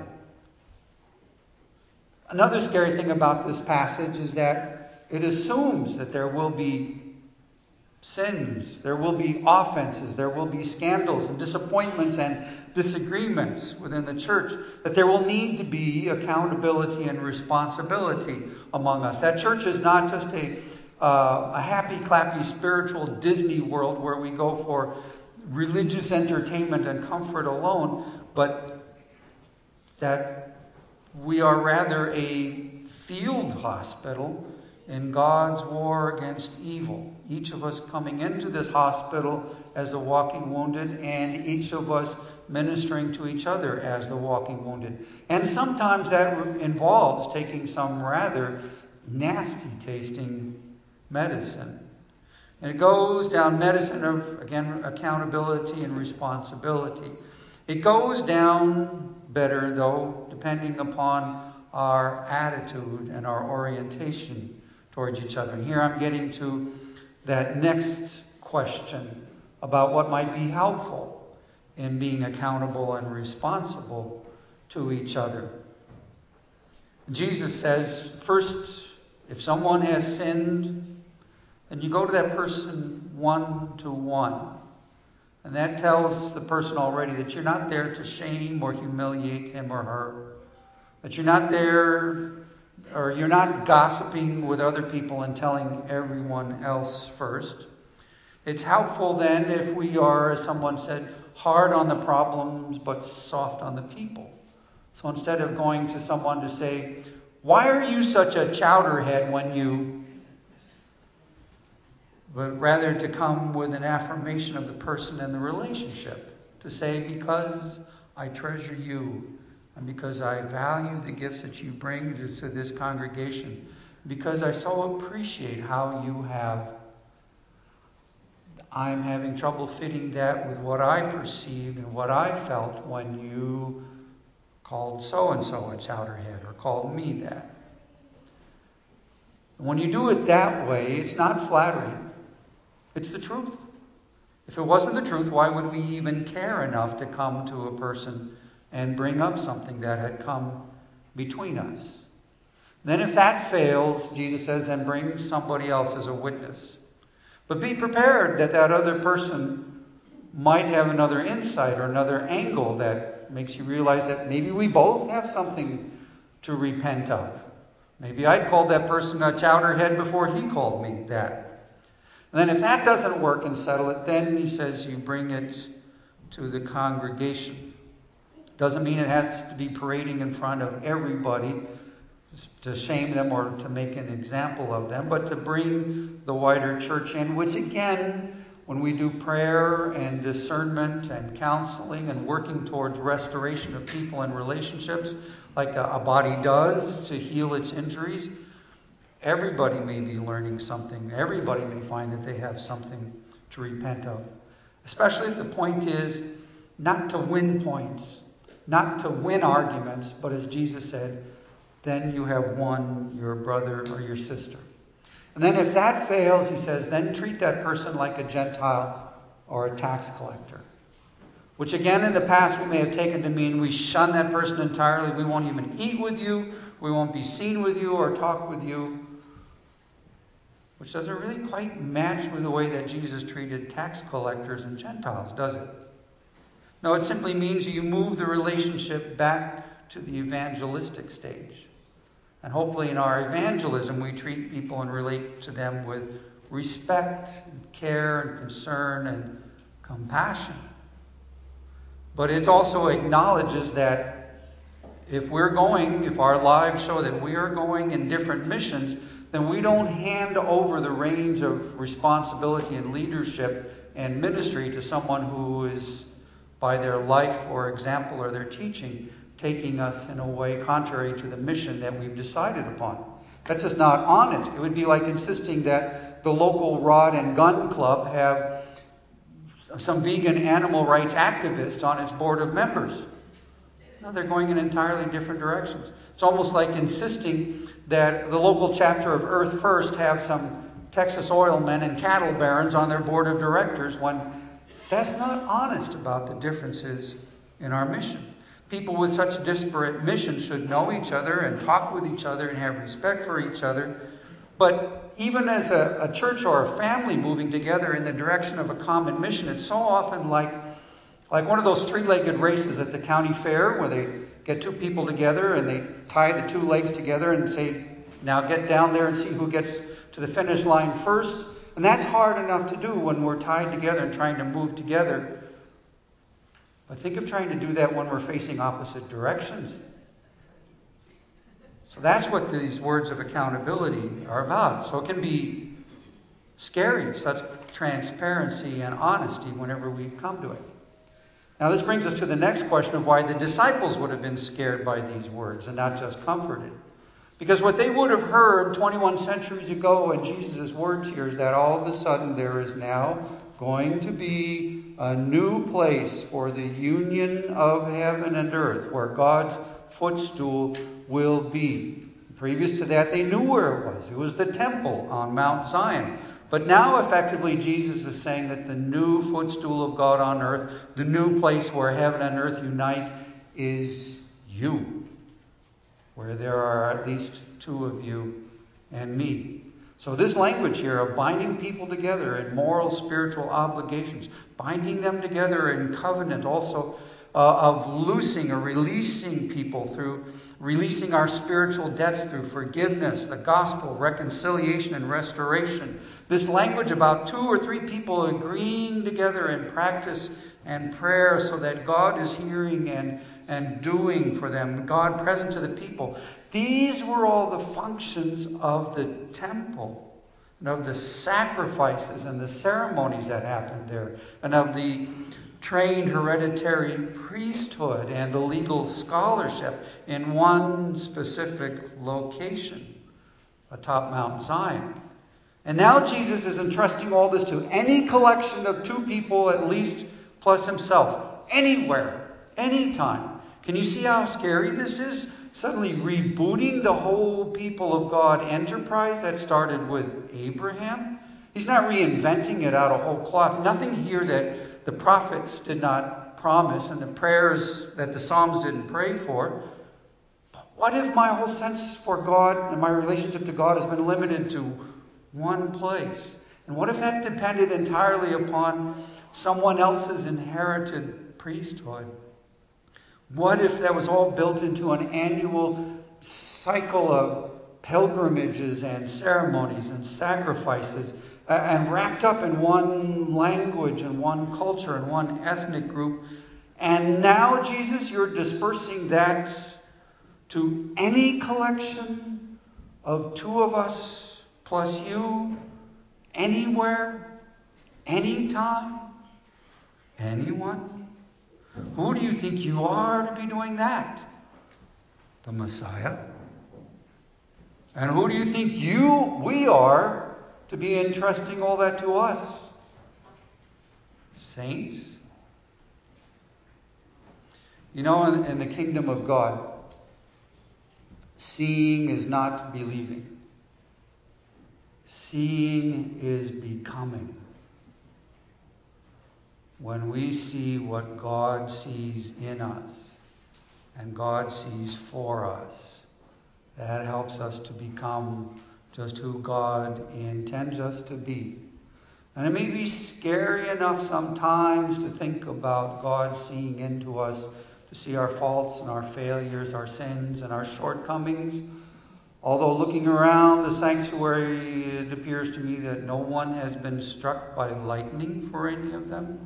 Another scary thing about this passage is that it assumes that there will be sins, there will be offenses, there will be scandals and disappointments and disagreements within the church, that there will need to be accountability and responsibility among us. That church is not just a happy, clappy, spiritual Disney world where we go for religious entertainment and comfort alone, but that we are rather a field hospital in God's war against evil. Each of us coming into this hospital as a walking wounded, and each of us ministering to each other as the walking wounded. And sometimes that involves taking some rather nasty tasting medicine. And it goes down medicine of, again, accountability and responsibility. It goes down better, though, depending upon our attitude and our orientation towards each other. And here I'm getting to that next question about what might be helpful in being accountable and responsible to each other. Jesus says, first, if someone has sinned, then you go to that person one-to-one. And that tells the person already that you're not there to shame or humiliate him or her. That you're not there, or you're not gossiping with other people and telling everyone else first. It's helpful then if we are, as someone said, hard on the problems but soft on the people. So instead of going to someone to say, "Why are you such a chowderhead when you..." but rather to come with an affirmation of the person and the relationship. To say, because I treasure you, and because I value the gifts that you bring to this congregation, because I so appreciate how you have, I'm having trouble fitting that with what I perceived and what I felt when you called so-and-so a chowderhead, or called me that. When you do it that way, it's not flattering. It's the truth. If it wasn't the truth, why would we even care enough to come to a person and bring up something that had come between us? Then if that fails, Jesus says, then bring somebody else as a witness. But be prepared that that other person might have another insight or another angle that makes you realize that maybe we both have something to repent of. Maybe I called that person a chowderhead before he called me that. And then if that doesn't work and settle it, then he says you bring it to the congregation. Doesn't mean it has to be parading in front of everybody to shame them or to make an example of them, but to bring the wider church in, which again, when we do prayer and discernment and counseling and working towards restoration of people and relationships, like a body does to heal its injuries, everybody may be learning something. Everybody may find that they have something to repent of. Especially if the point is not to win points, not to win arguments, but as Jesus said, then you have won your brother or your sister. And then if that fails, he says, then treat that person like a Gentile or a tax collector. Which again, in the past, we may have taken to mean we shun that person entirely. We won't even eat with you. We won't be seen with you or talk with you. Which doesn't really quite match with the way that Jesus treated tax collectors and Gentiles, does it? No, it simply means you move the relationship back to the evangelistic stage. And hopefully in our evangelism, we treat people and relate to them with respect, and care, and concern, and compassion. But it also acknowledges that if our lives show that we are going in different missions, then we don't hand over the reins of responsibility and leadership and ministry to someone who is, by their life or example or their teaching, taking us in a way contrary to the mission that we've decided upon. That's just not honest. It would be like insisting that the local rod and gun club have some vegan animal rights activist on its board of members. No, they're going in entirely different directions. It's almost like insisting that the local chapter of Earth First have some Texas oil men and cattle barons on their board of directors when that's not honest about the differences in our mission. People with such disparate missions should know each other and talk with each other and have respect for each other. But even as a church or a family moving together in the direction of a common mission, it's so often like one of those three-legged races at the county fair where they get two people together and they tie the two legs together and say, now get down there and see who gets to the finish line first. And that's hard enough to do when we're tied together and trying to move together. But think of trying to do that when we're facing opposite directions. So that's what these words of accountability are about. So it can be scary, such transparency and honesty whenever we come to it. Now this brings us to the next question of why the disciples would have been scared by these words and not just comforted. Because what they would have heard 21 centuries ago in Jesus' words here is that all of a sudden there is now going to be a new place for the union of heaven and earth, where God's footstool will be. Previous to that, they knew where it was. It was the temple on Mount Zion. But now, effectively, Jesus is saying that the new footstool of God on earth, the new place where heaven and earth unite, is you, where there are at least two of you and me. So this language here of binding people together in moral, spiritual obligations, binding them together in covenant, also of loosing or releasing people through releasing our spiritual debts through forgiveness, the gospel, reconciliation, and restoration. This language about two or three people agreeing together in practice and prayer so that God is hearing and doing for them, God present to the people. These were all the functions of the temple and of the sacrifices and the ceremonies that happened there and of the trained hereditary priesthood and the legal scholarship in one specific location atop Mount Zion. And now Jesus is entrusting all this to any collection of two people at least plus himself, anywhere, anytime. Can you see how scary this is? Suddenly rebooting the whole people of God enterprise that started with Abraham He's not reinventing it out of whole cloth. Nothing here that the prophets did not promise and the prayers that the Psalms didn't pray for. But what if my whole sense for God and my relationship to God has been limited to one place? And what if that depended entirely upon someone else's inherited priesthood? What if that was all built into an annual cycle of pilgrimages and ceremonies and sacrifices and wrapped up in one language and one culture and one ethnic group? And now, Jesus, you're dispersing that to any collection of two of us plus you, anywhere, anytime, anyone? Who do you think you are to be doing that? The Messiah. And who do you think we are to be entrusting all that to us? Saints. You know, in the kingdom of God, seeing is not believing. Seeing is becoming. When we see what God sees in us and God sees for us, that helps us to become just who God intends us to be. And it may be scary enough sometimes to think about God seeing into us, to see our faults and our failures, our sins and our shortcomings. Although looking around the sanctuary, it appears to me that no one has been struck by lightning for any of them.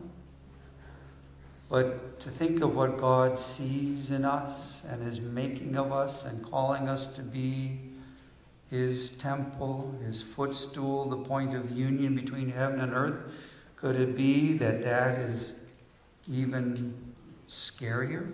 But to think of what God sees in us and is making of us and calling us to be His temple, His footstool, the point of union between heaven and earth, could it be that that is even scarier?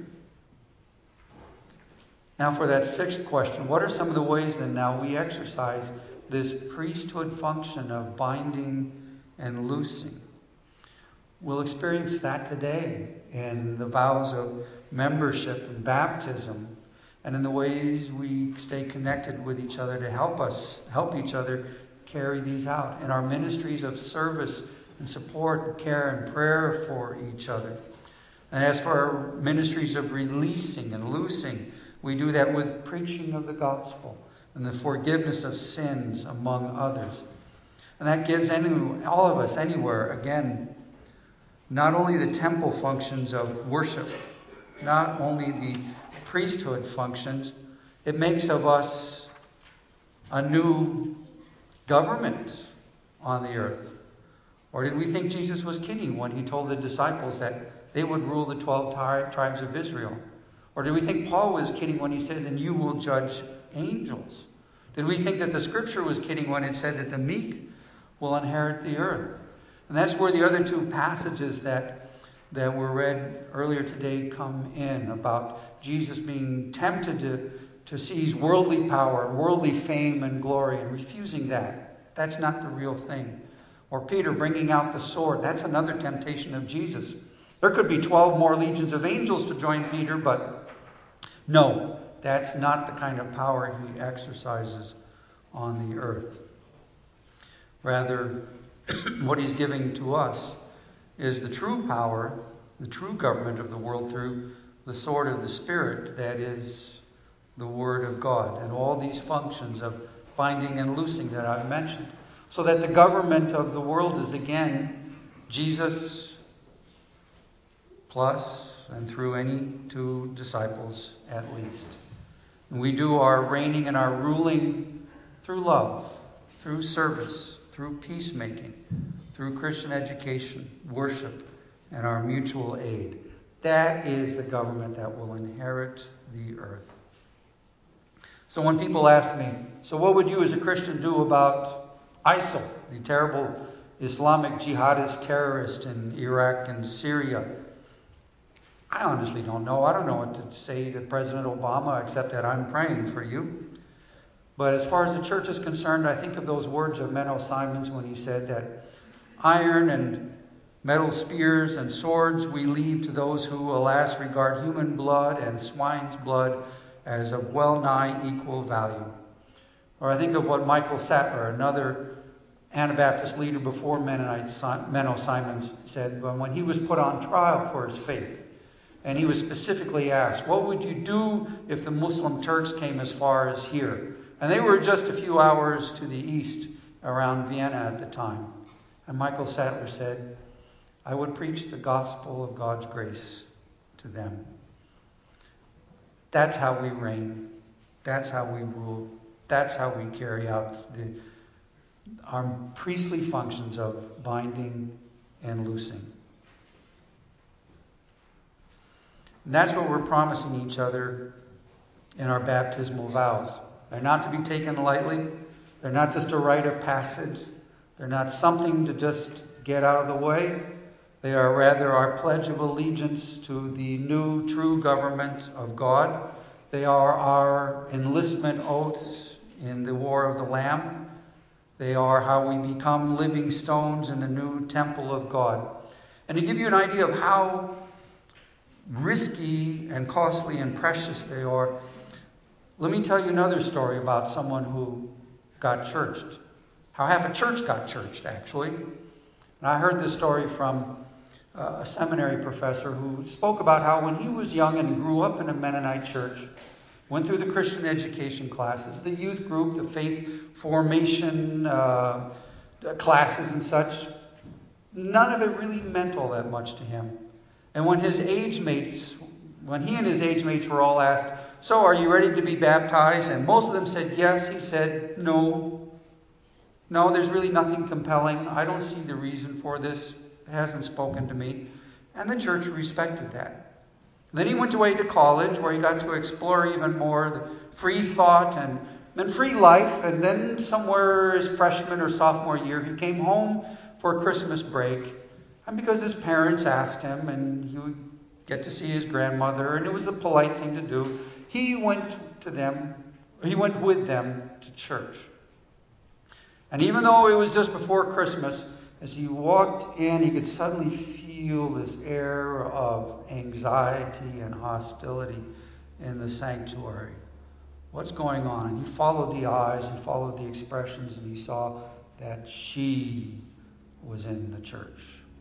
Now for that sixth question, what are some of the ways then now we exercise this priesthood function of binding and loosing? We'll experience that today in the vows of membership and baptism, and in the ways we stay connected with each other to help each other carry these out, in our ministries of service and support and care and prayer for each other. And as for our ministries of releasing and loosing, we do that with preaching of the gospel and the forgiveness of sins, among others. And that gives all of us anywhere, again, not only the temple functions of worship, not only the priesthood functions, it makes of us a new government on the earth. Or did we think Jesus was kidding when He told the disciples that they would rule the 12 tribes of Israel? Or did we think Paul was kidding when he said, and you will judge angels? Did we think that the Scripture was kidding when it said that the meek will inherit the earth? And that's where the other two passages that were read earlier today come in, about Jesus being tempted to seize worldly power, worldly fame and glory, and refusing that. That's not the real thing. Or Peter bringing out the sword. That's another temptation of Jesus. There could be 12 more legions of angels to join Peter, but no, that's not the kind of power he exercises on the earth. Rather, what he's giving to us is the true power, the true government of the world through the sword of the Spirit, that is the Word of God, and all these functions of binding and loosing that I've mentioned. So that the government of the world is again Jesus plus and through any two disciples at least. And we do our reigning and our ruling through love, through service, through peacemaking, through Christian education, worship, and our mutual aid. That is the government that will inherit the earth. So when people ask me, so what would you as a Christian do about ISIL, the terrible Islamic jihadist terrorist in Iraq and Syria? I honestly don't know. I don't know what to say to President Obama except that I'm praying for you. But as far as the church is concerned, I think of those words of Menno Simons when he said that iron and metal spears and swords we leave to those who, alas, regard human blood and swine's blood as of well-nigh equal value. Or I think of what Michael Sattler, another Anabaptist leader before Mennonite, Menno Simons, said when he was put on trial for his faith, and he was specifically asked, what would you do if the Muslim Turks came as far as here? And they were just a few hours to the east around Vienna at the time. And Michael Sattler said, I would preach the gospel of God's grace to them. That's how we reign. That's how we rule. That's how we carry out our priestly functions of binding and loosing. And that's what we're promising each other in our baptismal vows. They're not to be taken lightly. They're not just a rite of passage. They're not something to just get out of the way. They are rather our pledge of allegiance to the new true government of God. They are our enlistment oaths in the War of the Lamb. They are how we become living stones in the new temple of God. And to give you an idea of how risky and costly and precious they are, let me tell you another story about someone who got churched. How half a church got churched, actually. And I heard this story from a seminary professor who spoke about how when he was young and grew up in a Mennonite church, went through the Christian education classes, the youth group, the faith formation classes and such, none of it really meant all that much to him. And when he and his age mates were all asked, so are you ready to be baptized? And most of them said yes. He said, no, there's really nothing compelling. I don't see the reason for this. It hasn't spoken to me. And the church respected that. Then he went away to college where he got to explore even more the free thought and free life. And then somewhere his freshman or sophomore year, he came home for a Christmas break. And because his parents asked him, and he would get to see his grandmother, and it was a polite thing to do, he went with them to church. And even though it was just before Christmas, as he walked in, he could suddenly feel this air of anxiety and hostility in the sanctuary. What's going on? He followed the eyes, he followed the expressions, and he saw that she was in the church.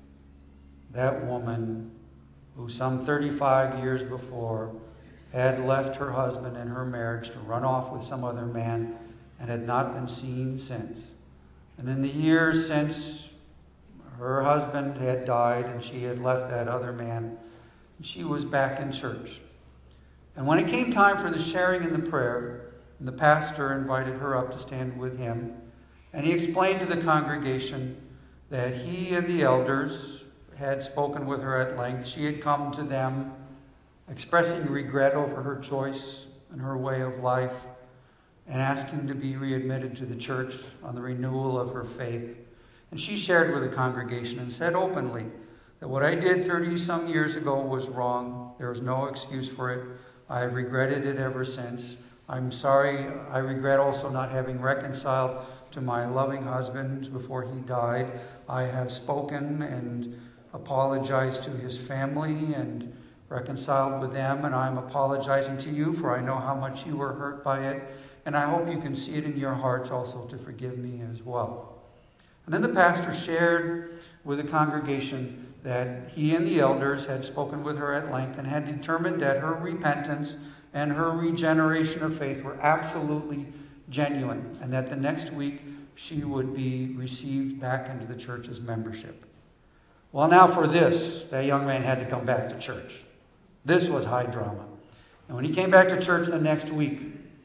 That woman who some 35 years before had left her husband in her marriage to run off with some other man and had not been seen since. And in the years since, her husband had died and she had left that other man. And she was back in church. And when it came time for the sharing in the prayer, the pastor invited her up to stand with him. And he explained to the congregation that he and the elders had spoken with her at length. She had come to them expressing regret over her choice and her way of life and asking to be readmitted to the church on the renewal of her faith. And she shared with the congregation and said openly that what I did 30-some years ago was wrong. There is no excuse for it. I have regretted it ever since. I'm sorry. I regret also not having reconciled to my loving husband before he died. I have spoken and apologized to his family and reconciled with them, and I'm apologizing to you, for I know how much you were hurt by it, and I hope you can see it in your hearts also to forgive me as well. And then the pastor shared with the congregation that he and the elders had spoken with her at length and had determined that her repentance and her regeneration of faith were absolutely genuine, and that the next week she would be received back into the church's membership. Well, now for this, that young man had to come back to church. This was high drama. And when he came back to church the next week,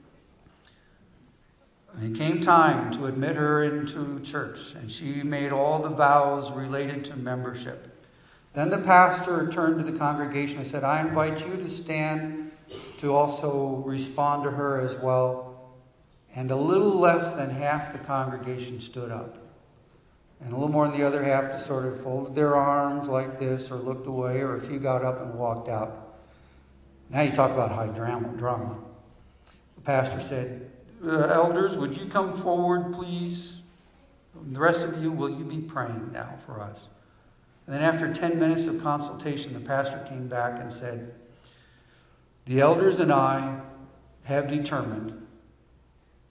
it came time to admit her into church, and she made all the vows related to membership. Then the pastor turned to the congregation and said, I invite you to stand to also respond to her as well. And a little less than half the congregation stood up. And a little more than the other half just sort of folded their arms like this or looked away, or a few got up and walked out. Now you talk about high drama. The pastor said, elders, would you come forward, please? The rest of you, will you be praying now for us? And then after 10 minutes of consultation, the pastor came back and said, the elders and I have determined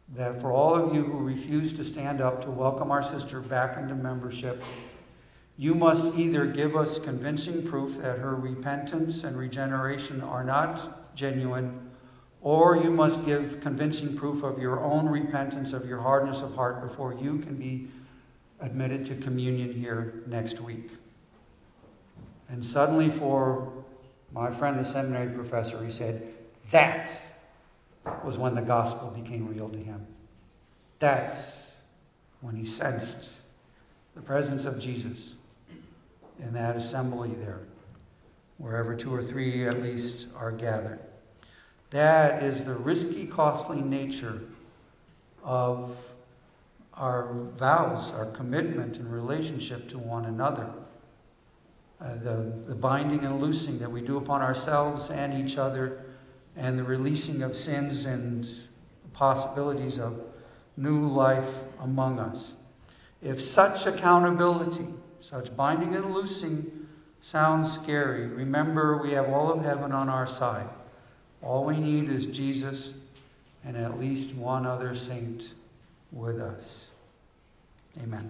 that for all of you who refuse to stand up to welcome our sister back into membership, you must either give us convincing proof that her repentance and regeneration are not genuine, or you must give convincing proof of your own repentance, of your hardness of heart, before you can be admitted to communion here next week. And suddenly, for my friend, the seminary professor, he said, that was when the gospel became real to him. That's when he sensed the presence of Jesus in that assembly there, wherever 2 or 3 at least are gathered. That is the risky, costly nature of our vows, our commitment and relationship to one another. The binding and loosing that we do upon ourselves and each other, and the releasing of sins and possibilities of new life among us. If such accountability, such binding and loosing sounds scary, remember we have all of heaven on our side. All we need is Jesus and at least one other saint with us. Amen.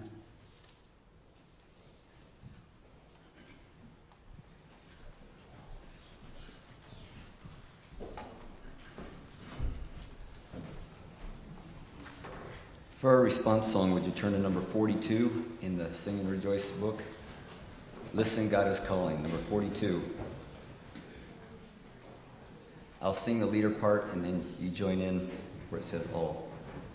For our response song, would you turn to number 42 in the Sing and Rejoice book? Listen, God is Calling, number 42. I'll sing the leader part, and then you join in where it says all.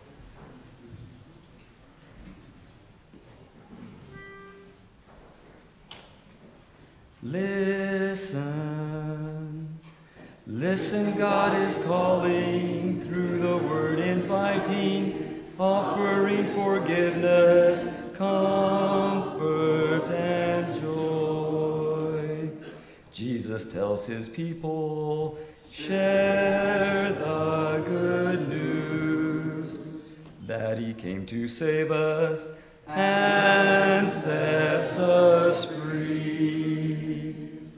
Listen, listen, God is calling, through the word inviting, offering forgiveness, comfort, and joy. Jesus tells his people, share the good news, that he came to save us and sets us free.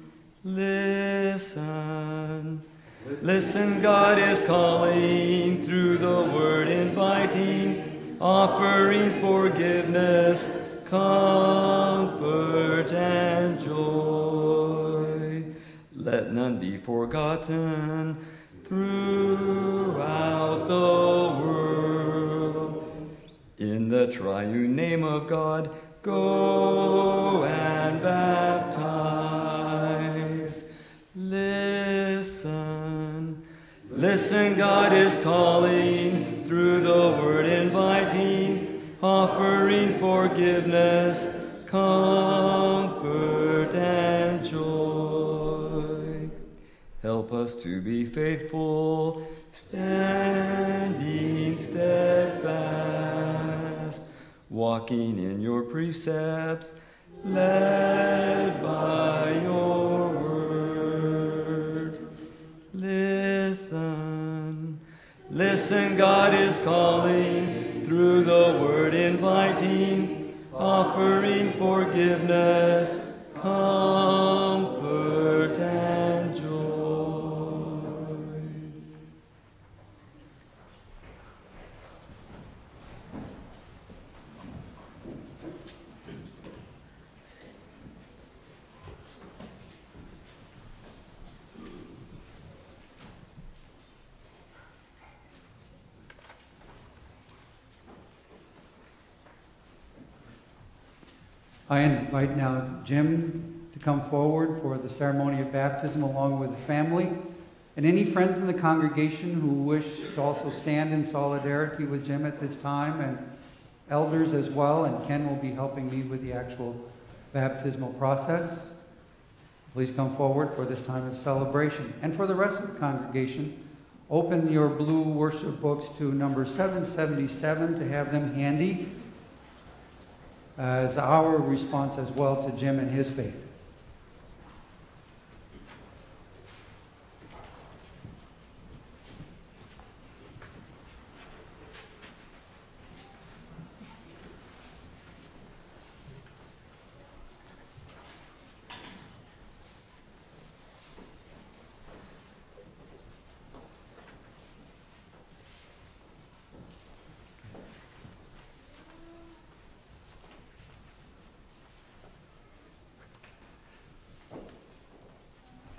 Listen, listen, God is calling, through the word inviting, offering forgiveness, comfort, and joy. Let none be forgotten throughout the world. In the triune name of God, go and baptize. Listen, listen, God is calling, through the word inviting, offering forgiveness, comfort, and joy. Help us to be faithful, standing steadfast, walking in your precepts, led by your word. Listen, listen, God is calling, through the word inviting, offering forgiveness, comfort, and joy. I invite now Jim to come forward for the ceremony of baptism along with the family, and any friends in the congregation who wish to also stand in solidarity with Jim at this time, and elders as well, and Ken will be helping me with the actual baptismal process. Please come forward for this time of celebration. And for the rest of the congregation, open your blue worship books to number 777 to have them handy as our response as well to Jim and his faith.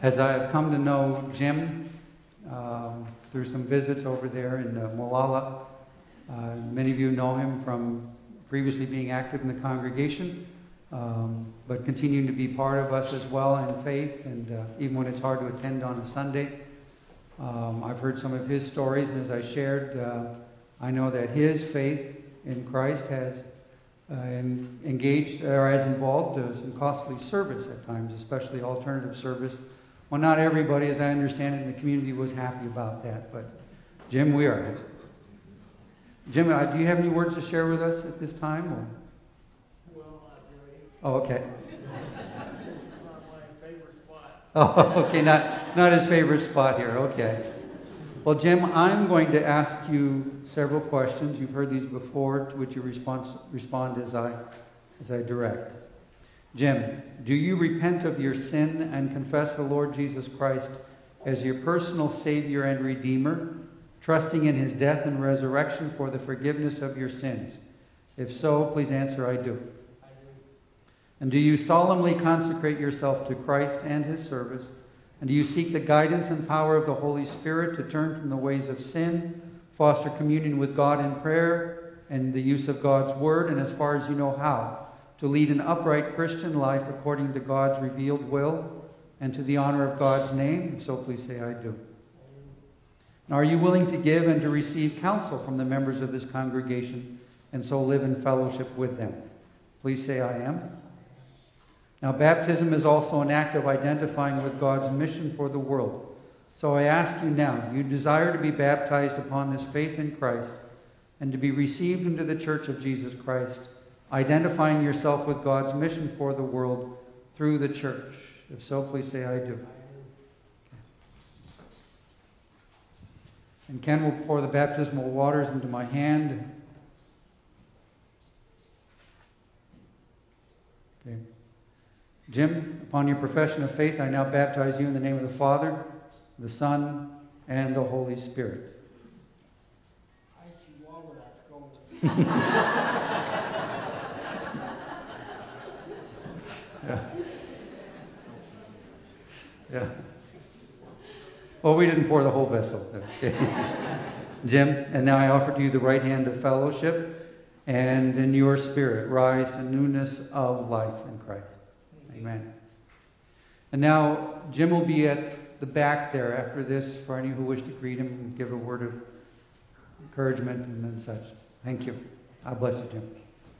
As I have come to know Jim through some visits over there in Molalla, many of you know him from previously being active in the congregation, but continuing to be part of us as well in faith, and even when it's hard to attend on a Sunday. I've heard some of his stories, and as I shared, I know that his faith in Christ has engaged or has involved some costly service at times, especially alternative service. Well, not everybody, as I understand it, in the community was happy about that, but Jim, we are happy. Jim, do you have any words to share with us at this time? Or? Well, not really. Oh, okay. It's not my favorite spot. Oh, okay, not his favorite spot here. Okay. Well, Jim, I'm going to ask you several questions. You've heard these before, to which you respond as I direct. Jim, do you repent of your sin and confess the Lord Jesus Christ as your personal Savior and Redeemer, trusting in His death and resurrection for the forgiveness of your sins? If so, please answer, I do. I do. And do you solemnly consecrate yourself to Christ and His service? And do you seek the guidance and power of the Holy Spirit to turn from the ways of sin, foster communion with God in prayer, and the use of God's Word, and as far as you know how, to lead an upright Christian life according to God's revealed will and to the honor of God's name? If so, please say, I do. And are you willing to give and to receive counsel from the members of this congregation and so live in fellowship with them? Please say, I am. Now, baptism is also an act of identifying with God's mission for the world. So I ask you now, do you desire to be baptized upon this faith in Christ and to be received into the Church of Jesus Christ, identifying yourself with God's mission for the world through the church? If so, please say, I do. Okay. And Ken will pour the baptismal waters into my hand. Okay. Jim, upon your profession of faith, I now baptize you in the name of the Father, the Son, and the Holy Spirit. I chihuahua that's going. Yeah. Well, we didn't pour the whole vessel. Okay. Jim, and now I offer to you the right hand of fellowship, and in your spirit rise to newness of life in Christ. Amen. And now Jim will be at the back there after this for any who wish to greet him and give a word of encouragement and then such. Thank you. God bless you, Jim.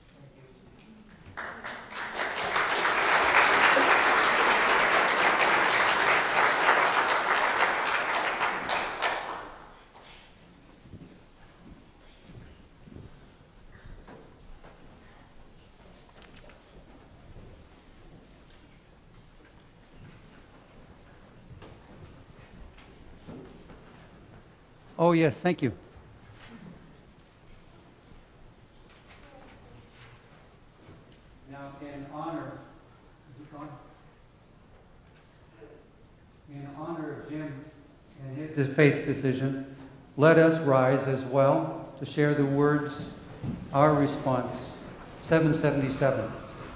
Oh, yes, thank you. Now, in honor of Jim and his faith decision, let us rise as well to share the words, our response, 777.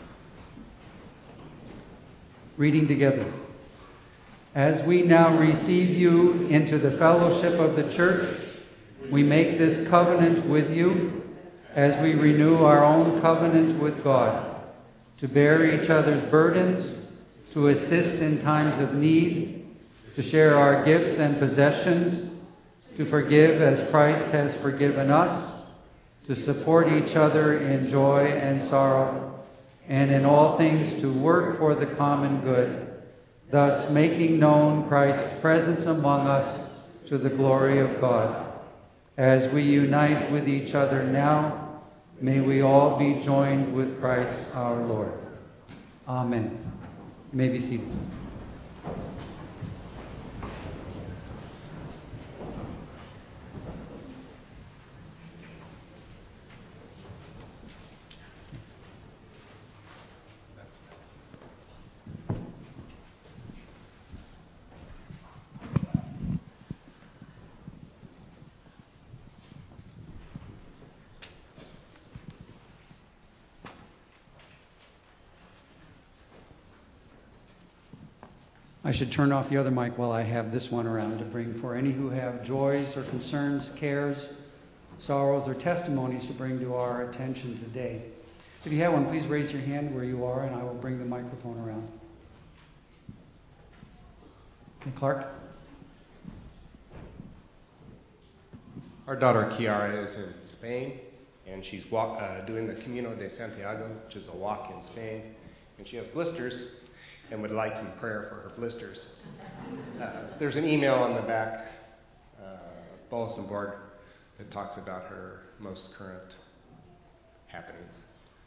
Reading together. As we now receive you into the fellowship of the church, we make this covenant with you as we renew our own covenant with God, to bear each other's burdens, to assist in times of need, to share our gifts and possessions, to forgive as Christ has forgiven us, to support each other in joy and sorrow, and in all things to work for the common good, thus making known Christ's presence among us to the glory of God. As we unite with each other now, may we all be joined with Christ our Lord. Amen. You may be seated. I should turn off the other mic while I have this one around to bring for any who have joys or concerns, cares, sorrows, or testimonies to bring to our attention today. If you have one, please raise your hand where you are, and I will bring the microphone around. Okay, Clark? Our daughter Kiara is in Spain, and she's doing the Camino de Santiago, which is a walk in Spain, and she has blisters and would like some prayer for her blisters. There's an email on the back bulletin board that talks about her most current happenings.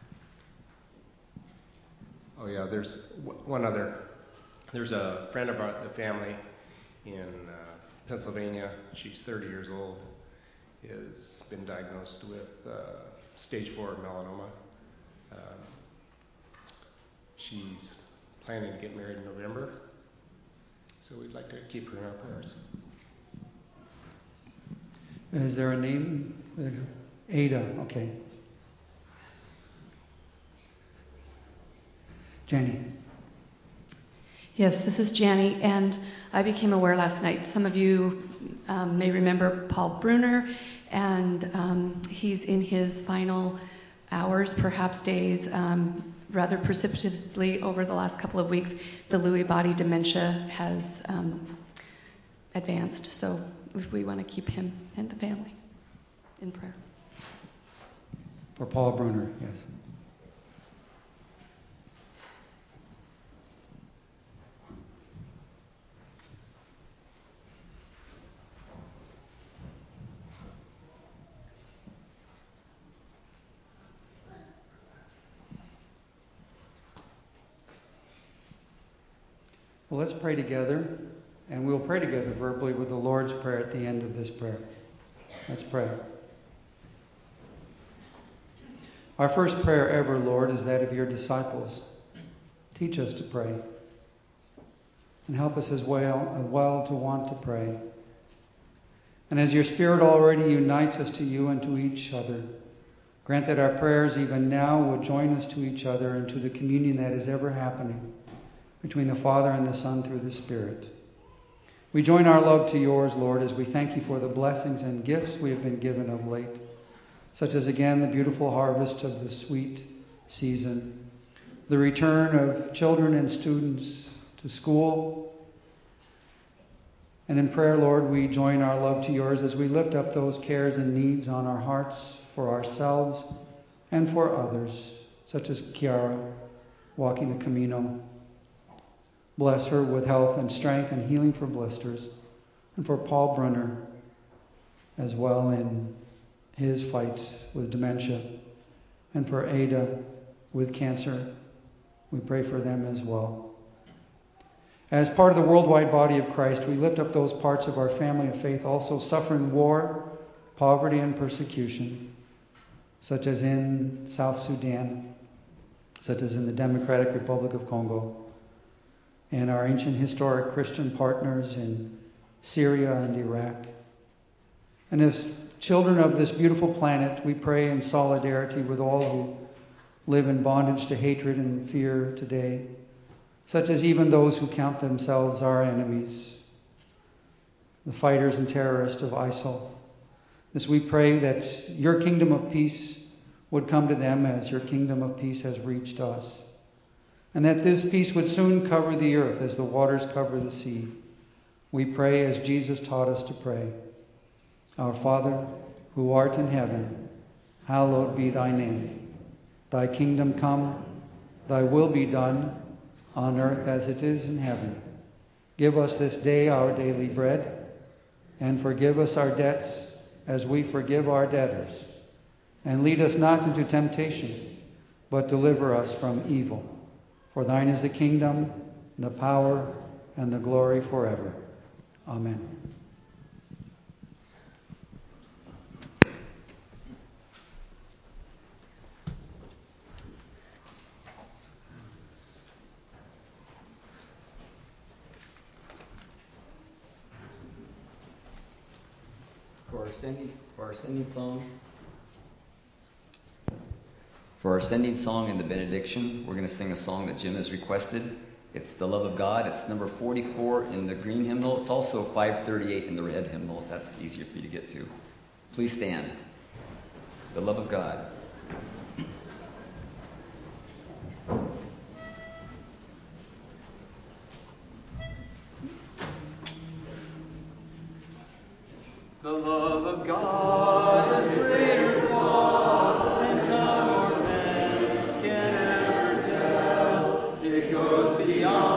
Oh yeah, there's one other. There's a friend of the family in Pennsylvania. She's 30 years old. Has been diagnosed with stage 4 melanoma. She's planning to get married in November, so we'd like to keep her in our prayers. Is there a name? Ada, okay. Jenny. Yes, this is Janny, and I became aware last night. Some of you may remember Paul Bruner, and he's in his final hours, perhaps days, rather precipitously over the last couple of weeks. The Lewy body dementia has advanced, so we want to keep him and the family in prayer. For Paul Bruner, yes. Well, let's pray together, and we'll pray together verbally with the Lord's Prayer at the end of this prayer. Let's pray. Our first prayer ever, Lord, is that of your disciples. Teach us to pray, and help us as well to want to pray. And as your Spirit already unites us to you and to each other, grant that our prayers even now would join us to each other and to the communion that is ever happening between the Father and the Son through the Spirit. We join our love to yours, Lord, as we thank you for the blessings and gifts we have been given of late, such as, again, the beautiful harvest of the sweet season, the return of children and students to school. And in prayer, Lord, we join our love to yours as we lift up those cares and needs on our hearts for ourselves and for others, such as Kiara, walking the Camino. Bless her with health and strength and healing for blisters. And for Paul Brunner as well in his fight with dementia. And for Ada with cancer. We pray for them as well. As part of the worldwide body of Christ, we lift up those parts of our family of faith also suffering war, poverty, and persecution, such as in South Sudan, such as in the Democratic Republic of Congo, and our ancient historic Christian partners in Syria and Iraq. And as children of this beautiful planet, we pray in solidarity with all who live in bondage to hatred and fear today, such as even those who count themselves our enemies, the fighters and terrorists of ISIL. As we pray that your kingdom of peace would come to them as your kingdom of peace has reached us. And that this peace would soon cover the earth as the waters cover the sea. We pray as Jesus taught us to pray. Our Father, who art in heaven, hallowed be thy name. Thy kingdom come, thy will be done, on earth as it is in heaven. Give us this day our daily bread, and forgive us our debts as we forgive our debtors. And lead us not into temptation, but deliver us from evil. For thine is the kingdom, the power, and the glory forever. Amen. For our sending song and the benediction, we're going to sing a song that Jim has requested. It's the love of God. It's number 44 in the green hymnal. It's also 538 in the red hymnal, if that's easier for you to get to. Please stand. The love of God. The love of God is greater far than tongue or pen can ever tell. It goes beyond